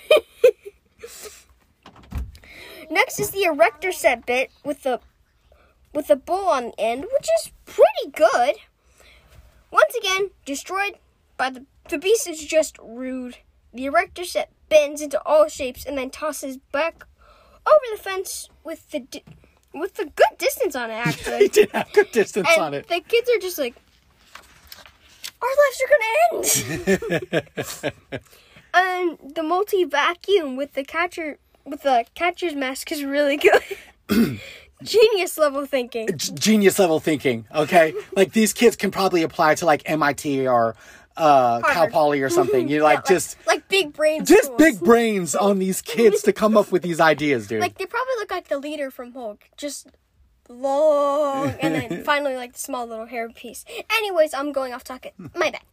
Next is the erector set bit with the bull on the end, which is pretty good. Once again, destroyed by the beast is just rude. The erector set bends into all shapes and then tosses back over the fence with the good distance on it, actually. He did have good distance on it. The kids are just like, our lives are gonna end. And the multi-vacuum with the catcher's mask is really good. Genius level thinking. Genius level thinking, okay? Like, these kids can probably apply to, like, MIT or Cal Poly or something. You like, yeah, like big brains. Just schools. Big brains on these kids to come up with these ideas, dude. Like, they probably look like the leader from Hulk. Just long, and then finally, like, the small little hair piece. Anyways, I'm going off topic. My bad.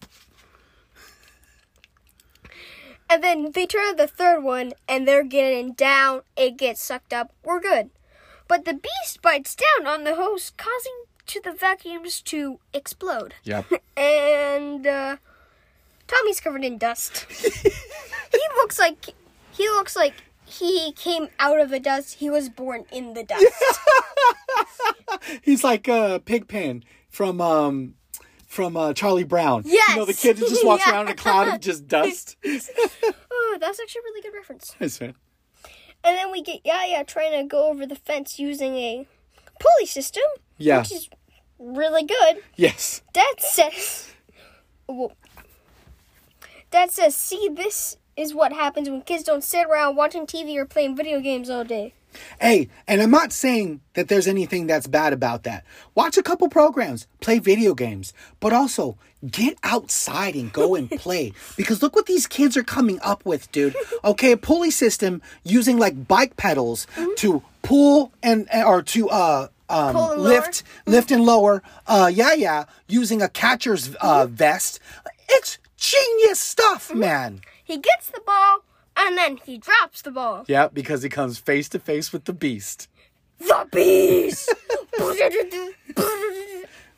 And then they turn the third one, and they're getting down. It gets sucked up. We're good. But the beast bites down on the hose, causing the vacuums to explode. Yep. And Tommy's covered in dust. He looks like he came out of the dust. He was born in the dust. He's like Pigpen from Charlie Brown. Yes. You know, the kid who just walks around in a cloud of just dust. Oh, that's actually a really good reference. That's right. And then we get Yaya trying to go over the fence using a pulley system. Yeah. Which is really good. Yes. Dad says, see, this is what happens when kids don't sit around watching TV or playing video games all day. Hey, and I'm not saying that there's anything that's bad about that. Watch a couple programs, play video games, but also get outside and go and play. Because look what these kids are coming up with, dude. Okay, a pulley system using like bike pedals to pull or to lift and lower. Using a catcher's vest. It's genius stuff, man. He gets the ball. And then he drops the ball. Yeah, because he comes face to face with the beast. The beast!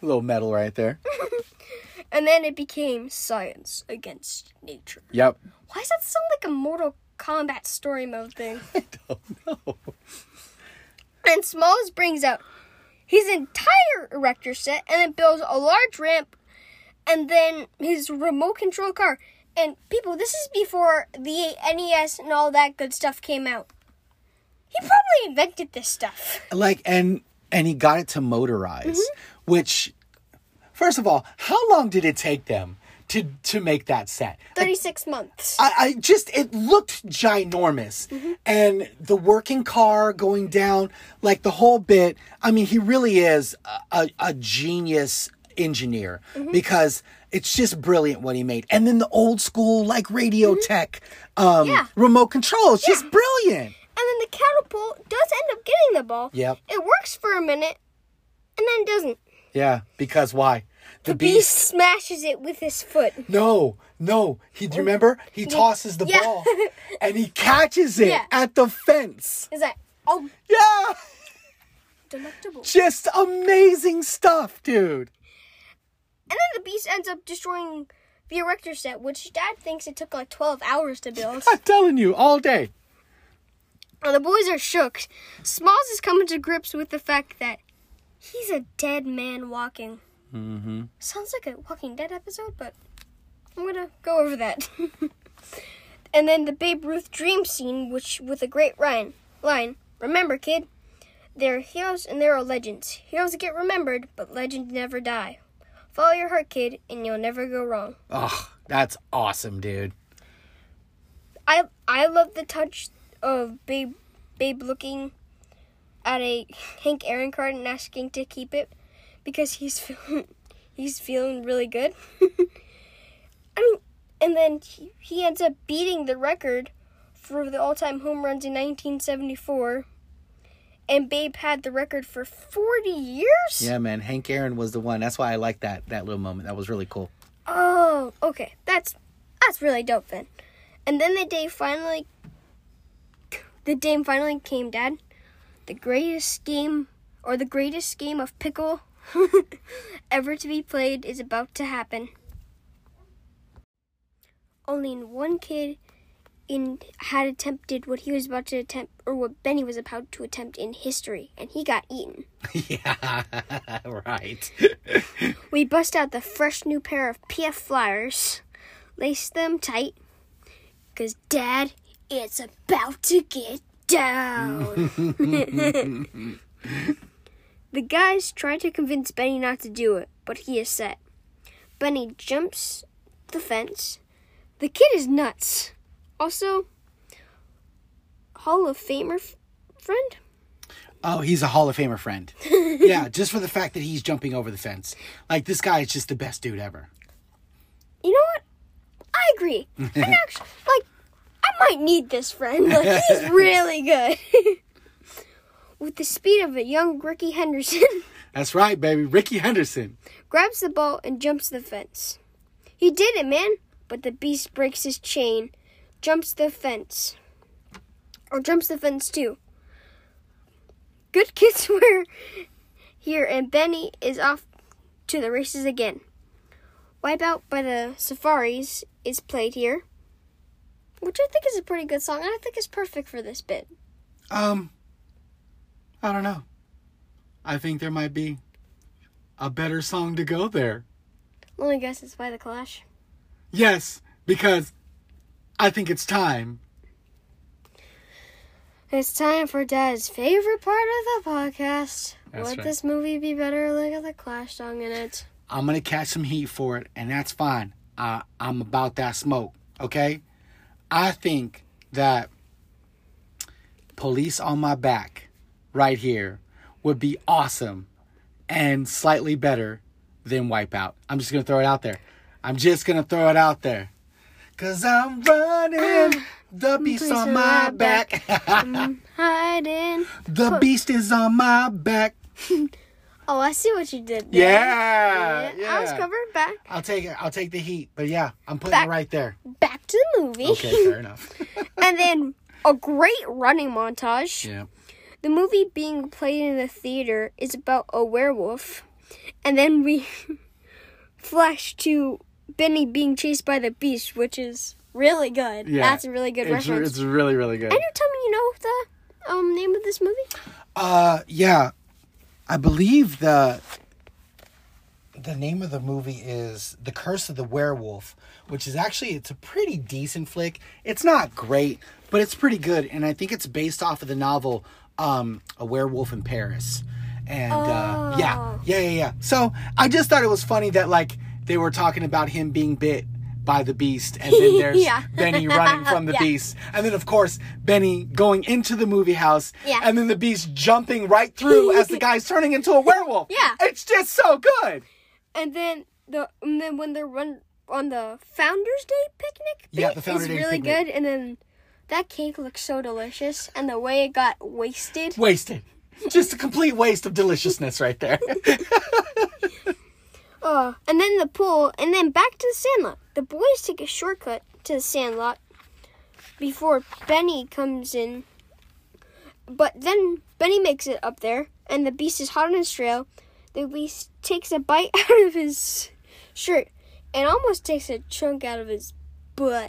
little medal right there. And then it became science against nature. Yep. Why does that sound like a Mortal Kombat story mode thing? I don't know. And Smalls brings out his entire erector set and then builds a large ramp and then his remote control car. And people, this is before the NES and all that good stuff came out. He probably invented this stuff. Like, and he got it to motorize, which, first of all, how long did it take them to make that set? 36 months. It looked ginormous. And the working car going down, like the whole bit, I mean, he really is a genius engineer because it's just brilliant what he made. And then the old school, like, radio tech remote control, it's just brilliant. And then the catapult does end up getting the ball. Yep. It works for a minute, and then it doesn't. Yeah, because why? The beast smashes it with his foot. No. Do you remember? He tosses the ball, and he catches it at the fence. Is that, oh. Yeah. Delectable. Just amazing stuff, dude. And then the beast ends up destroying the erector set, which Dad thinks it took like 12 hours to build. I'm telling you, all day. The boys are shook. Smalls is coming to grips with the fact that he's a dead man walking. Sounds like a Walking Dead episode, but I'm going to go over that. And then the Babe Ruth dream scene, which with a great line, remember, kid, there are heroes and there are legends. Heroes get remembered, but legends never die. Follow your heart, kid, and you'll never go wrong. Oh, that's awesome, dude. I love the touch of Babe looking at a Hank Aaron card and asking to keep it because he's feeling really good. I mean, and then he ends up beating the record for the all-time home runs in 1974. And Babe had the record for 40 years? Yeah, man. Hank Aaron was the one. That's why I like that little moment. That was really cool. Oh, okay. That's really dope then. And then the day finally came, Dad. The greatest game of pickle ever to be played is about to happen. Only one kid had attempted what he was about to attempt, or what Benny was about to attempt in history, and he got eaten. Yeah, right. We bust out the fresh new pair of PF Flyers, lace them tight, because Dad, it's about to get down. The guys try to convince Benny not to do it, but he is set. Benny jumps the fence. The kid is nuts. Also, Hall of Famer friend? Oh, he's a Hall of Famer friend. Yeah, just for the fact that he's jumping over the fence. Like, this guy is just the best dude ever. You know what? I agree. And actually, I might need this friend. He's really good. With the speed of a young Ricky Henderson. That's right, baby. Ricky Henderson. Grabs the ball and jumps the fence. He did it, man. But the beast breaks his chain. Jumps the fence. Or jumps the fence, too. Good kids were here, and Benny is off to the races again. Wipeout by the Safaris is played here, which I think is a pretty good song, and I think it's perfect for this bit. I don't know. I think there might be a better song to go there. Only guess it's by The Clash. Yes, because I think it's time. It's time for Dad's favorite part of the podcast. That's Would right. this movie be better with the Clash song in it? I'm going to catch some heat for it, and that's fine. I'm about that smoke, okay? I think that Police on My Back right here would be awesome and slightly better than Wipeout. I'm just going to throw it out there. Cause I'm running, the beast on my back. I'm hiding. The beast is on my back. Oh, I see what you did there. Yeah. I was covering back. I'll take it. I'll take the heat. But yeah, I'm putting it right there. Back to the movie. Okay, fair enough. And then a great running montage. Yeah. The movie being played in the theater is about a werewolf And then we flash to Benny being chased by the Beast, which is really good. Yeah, that's a really good reference. It's really, really good. And you tell me, you know the name of this movie? Yeah, I believe the name of the movie is The Curse of the Werewolf, which is actually, it's a pretty decent flick. It's not great, but it's pretty good, and I think it's based off of the novel A Werewolf in Paris. And yeah. So I just thought it was funny that like they were talking about him being bit by the Beast, and then there's Benny running from the Beast, and then of course Benny going into the movie house, and then the Beast jumping right through as the guy's turning into a werewolf. It's just so good. And then when they're on the Founders Day picnic, the Founders Day really picnic. good. And then that cake looks so delicious, and the way it got wasted. Just a complete waste of deliciousness right there. And then the pool, and then back to the Sandlot. The boys take a shortcut to the Sandlot before Benny comes in. But then Benny makes it up there, and the Beast is hot on his trail. The Beast takes a bite out of his shirt and almost takes a chunk out of his butt.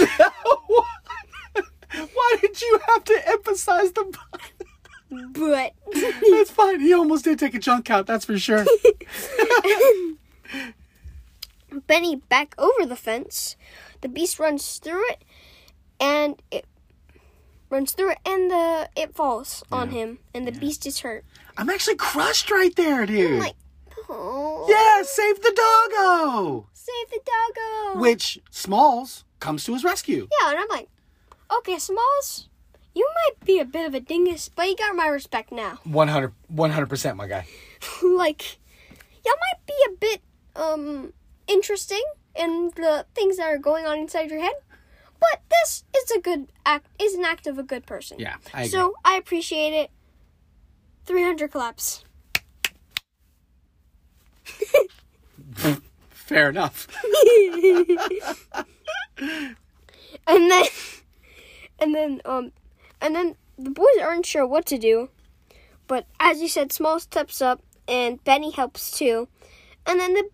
Why did you have to emphasize the butt? But that's fine. He almost did take a chunk out, that's for sure. Benny back over the fence. The Beast runs through it, and it falls on him, and the Beast is hurt. I'm actually crushed right there, dude. I'm like, oh. Yeah, save the doggo. Save the doggo. Which Smalls comes to his rescue. Yeah, and I'm like, okay, Smalls, you might be a bit of a dingus, but you got my respect now. 100%, my guy. Like, you might be a bit interesting in the things that are going on inside your head, but this is an act of a good person. Yeah, I agree. So I appreciate it. 300 claps. Fair enough. And then the boys aren't sure what to do, but as you said, Small steps up and Benny helps too. And then the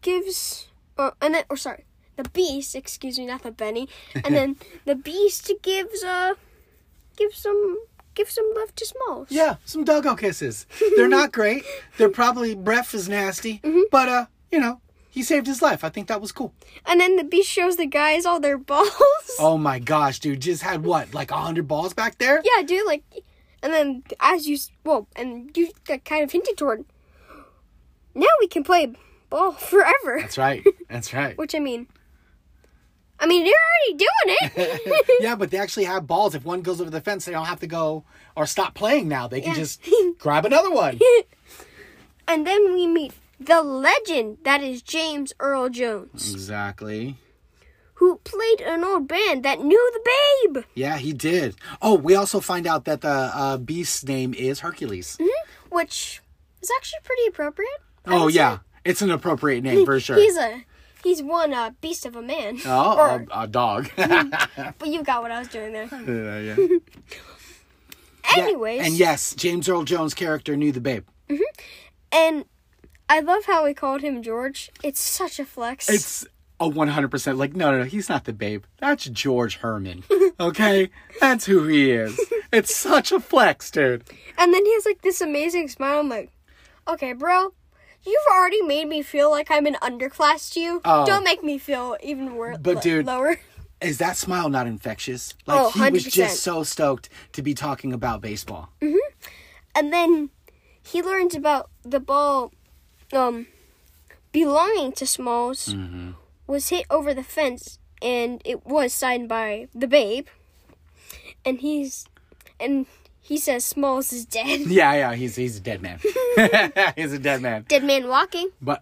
Beast, excuse me, not the Benny. And then the Beast gives some love to Smalls. Yeah, some doggo kisses. They're not great. They're probably breath is nasty, but he saved his life. I think that was cool. And then the Beast shows the guys all their balls. Oh my gosh, dude! Just had what, like 100 balls back there? Yeah, dude. Like, and then and you got kind of hinted toward. Now we can play ball forever. That's right. That's right. Which, I mean, they're already doing it. Yeah, but they actually have balls. If one goes over the fence, they don't have to go or stop playing now. They can just grab another one. And then we meet the legend that is James Earl Jones. Exactly. Who played an old band that knew the Babe. Yeah, he did. Oh, we also find out that the Beast's name is Hercules. Mm-hmm. Which is actually pretty appropriate. Oh, yeah. It's an appropriate name for sure. He's one beast of a man. Oh, a dog. But you got what I was doing there. Yeah. Anyways. Yeah. And yes, James Earl Jones' character knew the Babe. Mm-hmm. And I love how we called him George. It's such a flex. It's a 100%. Like, no, he's not the Babe. That's George Herman. Okay? That's who he is. It's such a flex, dude. And then he has like this amazing smile. I'm like, okay, bro. You've already made me feel like I'm an underclass to you. Oh. Don't make me feel even worse. But dude, lower. Is that smile not infectious? Like, he 100%. was just so stoked to be talking about baseball. Mm-hmm. And then he learns about the ball belonging to Smalls was hit over the fence, and it was signed by the Babe. And he says Smalls is dead. Yeah, he's a dead man. He's a dead man. Dead man walking. But,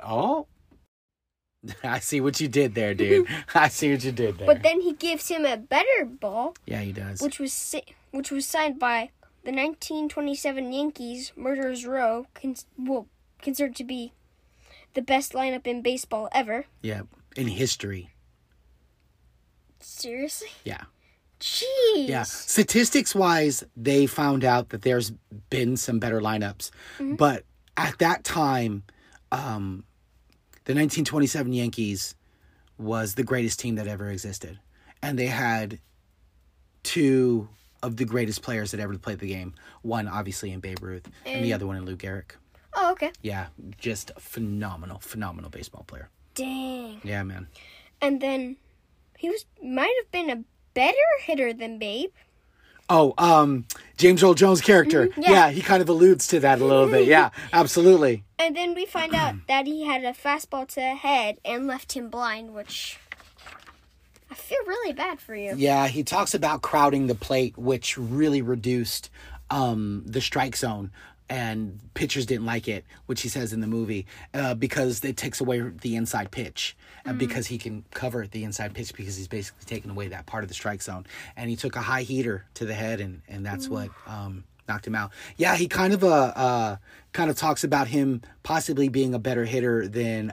I see what you did there, dude. I see what you did there. But then he gives him a better ball. Yeah, he does. Which was signed by the 1927 Yankees, Murderers Row, considered to be the best lineup in baseball ever. Yeah, in history. Seriously? Yeah. Jeez. Yeah. Statistics-wise, they found out that there's been some better lineups. Mm-hmm. But at that time, the 1927 Yankees was the greatest team that ever existed. And they had two of the greatest players that ever played the game. One, obviously, in Babe Ruth, and the other one in Lou Gehrig. Oh, okay. Yeah, just a phenomenal baseball player. Dang. Yeah, man. And then might have been a better hitter than Babe. Oh, James Earl Jones' character. Mm-hmm, yeah. Yeah, he kind of alludes to that a little bit. Yeah, absolutely. And then we find out that he had a fastball to the head and left him blind, which I feel really bad for you. Yeah, he talks about crowding the plate, which really reduced the strike zone. And pitchers didn't like it, which he says in the movie, because it takes away the inside pitch. And because he can cover the inside pitch because he's basically taken away that part of the strike zone. And he took a high heater to the head, and that's what knocked him out. Yeah, he kind of talks about him possibly being a better hitter than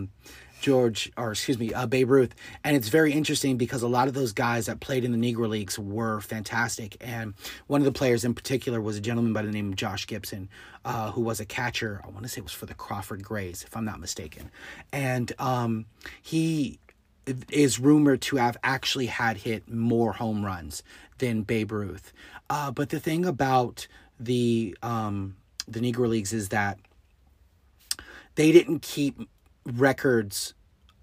Babe Ruth. And it's very interesting because a lot of those guys that played in the Negro Leagues were fantastic. And one of the players in particular was a gentleman by the name of Josh Gibson, who was a catcher. I want to say it was for the Crawford Grays, if I'm not mistaken. And he is rumored to have actually had hit more home runs than Babe Ruth. But the thing about the Negro Leagues is that they didn't keep records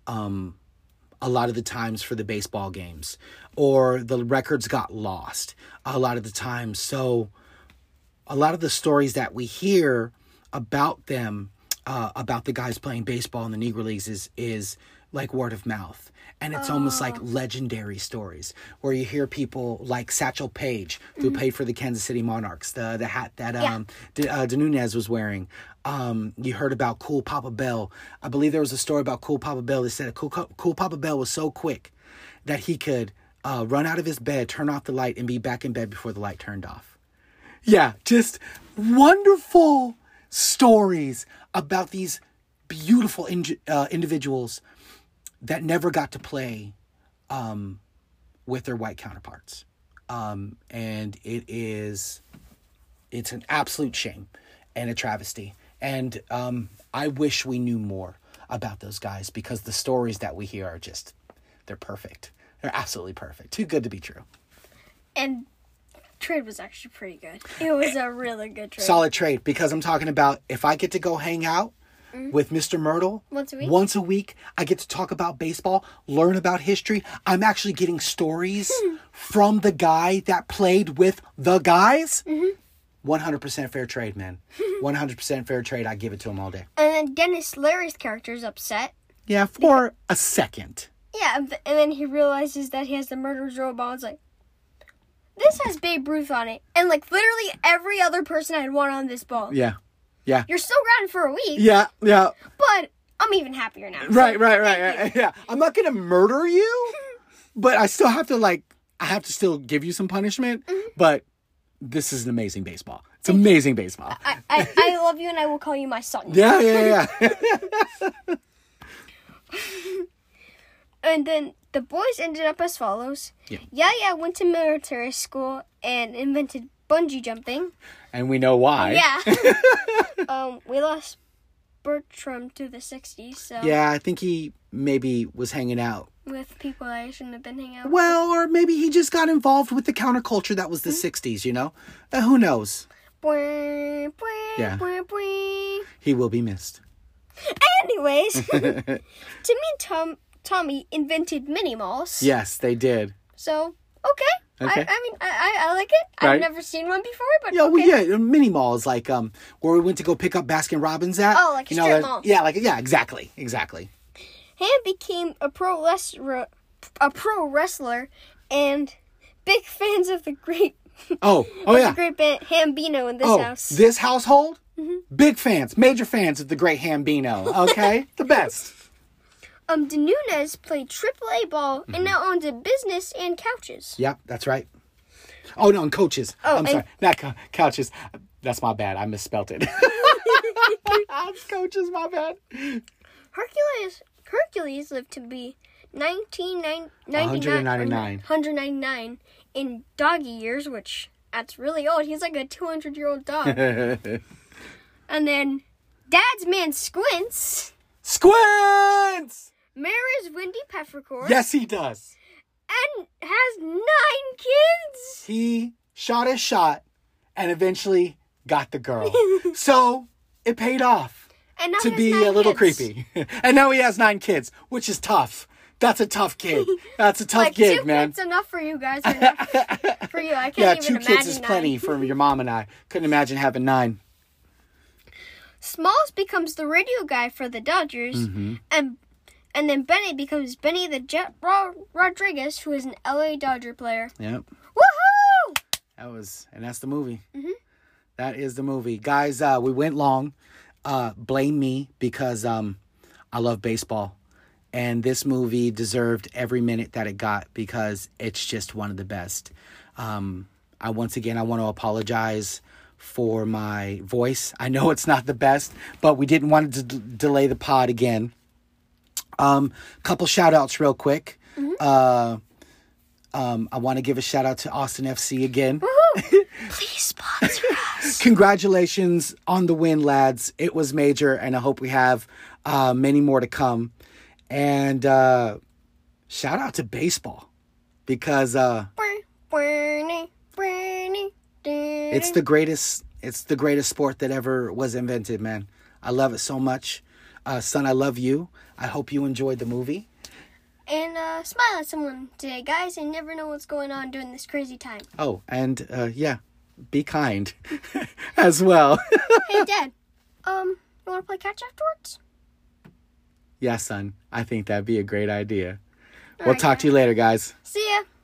a lot of the times for the baseball games, or the records got lost a lot of the time. So a lot of the stories that we hear about them, about the guys playing baseball in the Negro Leagues is like word of mouth. And it's almost like legendary stories where you hear people like Satchel Paige, who played for the Kansas City Monarchs, the hat that De Nunez was wearing. You heard about Cool Papa Bell. I believe there was a story about Cool Papa Bell that said Cool Papa Bell was so quick that he could run out of his bed, turn off the light, and be back in bed before the light turned off. Yeah, just wonderful stories about these beautiful individuals that never got to play with their white counterparts. And it's an absolute shame and a travesty. And I wish we knew more about those guys, because the stories that we hear are they're perfect. They're absolutely perfect. Too good to be true. And trade was actually pretty good. It was a really good trade. Solid trade, because I'm talking about if I get to go hang out with Mr. Myrtle once a week, I get to talk about baseball, learn about history. I'm actually getting stories from the guy that played with the guys. 100% fair trade, man. 100% fair trade. I give it to him all day. And then Dennis Leary's character is upset. Yeah, for a second. Yeah, and then he realizes that he has the murderer's row ball. It's like, this has Babe Ruth on it. And like literally every other person had one on this ball. Yeah. Yeah. You're still grounded for a week. Yeah, yeah. But I'm even happier now. Right. Yeah. I'm not going to murder you, but I still have to I have to still give you some punishment. But this is an amazing baseball. It's amazing baseball. I love you, and I will call you my son. Yeah. And then the boys ended up as follows. Yeah. Yaya went to military school and invented bungee jumping. And we know why. Yeah. We lost Bertram to the 60s, so... Yeah, I think he maybe was hanging out with people that I shouldn't have been hanging out with. Well, or maybe he just got involved with the counterculture that was the 60s, you know? Who knows? Yeah. He will be missed. Anyways, Timmy and Tommy invented mini malls. Yes, they did. So, okay. I mean, I like it. Right. I've never seen one before, but yeah, okay. Well, yeah, mini mall is like where we went to go pick up Baskin Robbins at. Oh, like a strip mall. Yeah, exactly. Ham became a pro wrestler, and big fans of the great. The great band Hambino in this house. This household, big fans, major fans of the great Hambino. Okay, the best. De Nunez played AAA ball and now owns a business and couches. Yep, that's right. Oh, no, and coaches. I'm sorry, not couches. That's my bad. I misspelt it. Coaches, my bad. Hercules lived to be 199 in doggy years, which that's really old. He's like a 200-year-old dog. And then Dad's man Squints Squints! marries Wendy Peppercorn. Yes, he does. And has 9 kids. He shot his shot and eventually got the girl. So it paid off And now to he has be 9 a little kids. creepy. And now he has 9 kids, which is tough. That's a tough kid. That's a tough Like gig, 2 man. kids enough for you guys. Or not for you, I can't Yeah, even 2 imagine kids is 9. plenty for your mom and I. Couldn't imagine having 9. Smalls becomes the radio guy for the Dodgers, Mm-hmm. and then Benny becomes Benny the Jet Rodriguez, who is an LA Dodger player. Yep. Woohoo! And that's the movie. Mhm. That is the movie. Guys, we went long. Blame me because I love baseball. And this movie deserved every minute that it got because it's just one of the best. I want to apologize for my voice. I know it's not the best, but we didn't want to delay the pod again. Couple shout outs real quick. I want to give a shout out to Austin FC again. Woohoo! Please sponsor us. Congratulations on the win, lads. It was major, and I hope we have many more to come. And shout out to baseball because it's the greatest sport that ever was invented, man. I love it so much. Son, I love you. I hope you enjoyed the movie. And smile at someone today, guys. I never know what's going on during this crazy time. Oh, and yeah, be kind as well. Hey, Dad. You want to play catch afterwards? Yeah, son. I think that'd be a great idea. All We'll right, talk to you later, guys. See ya.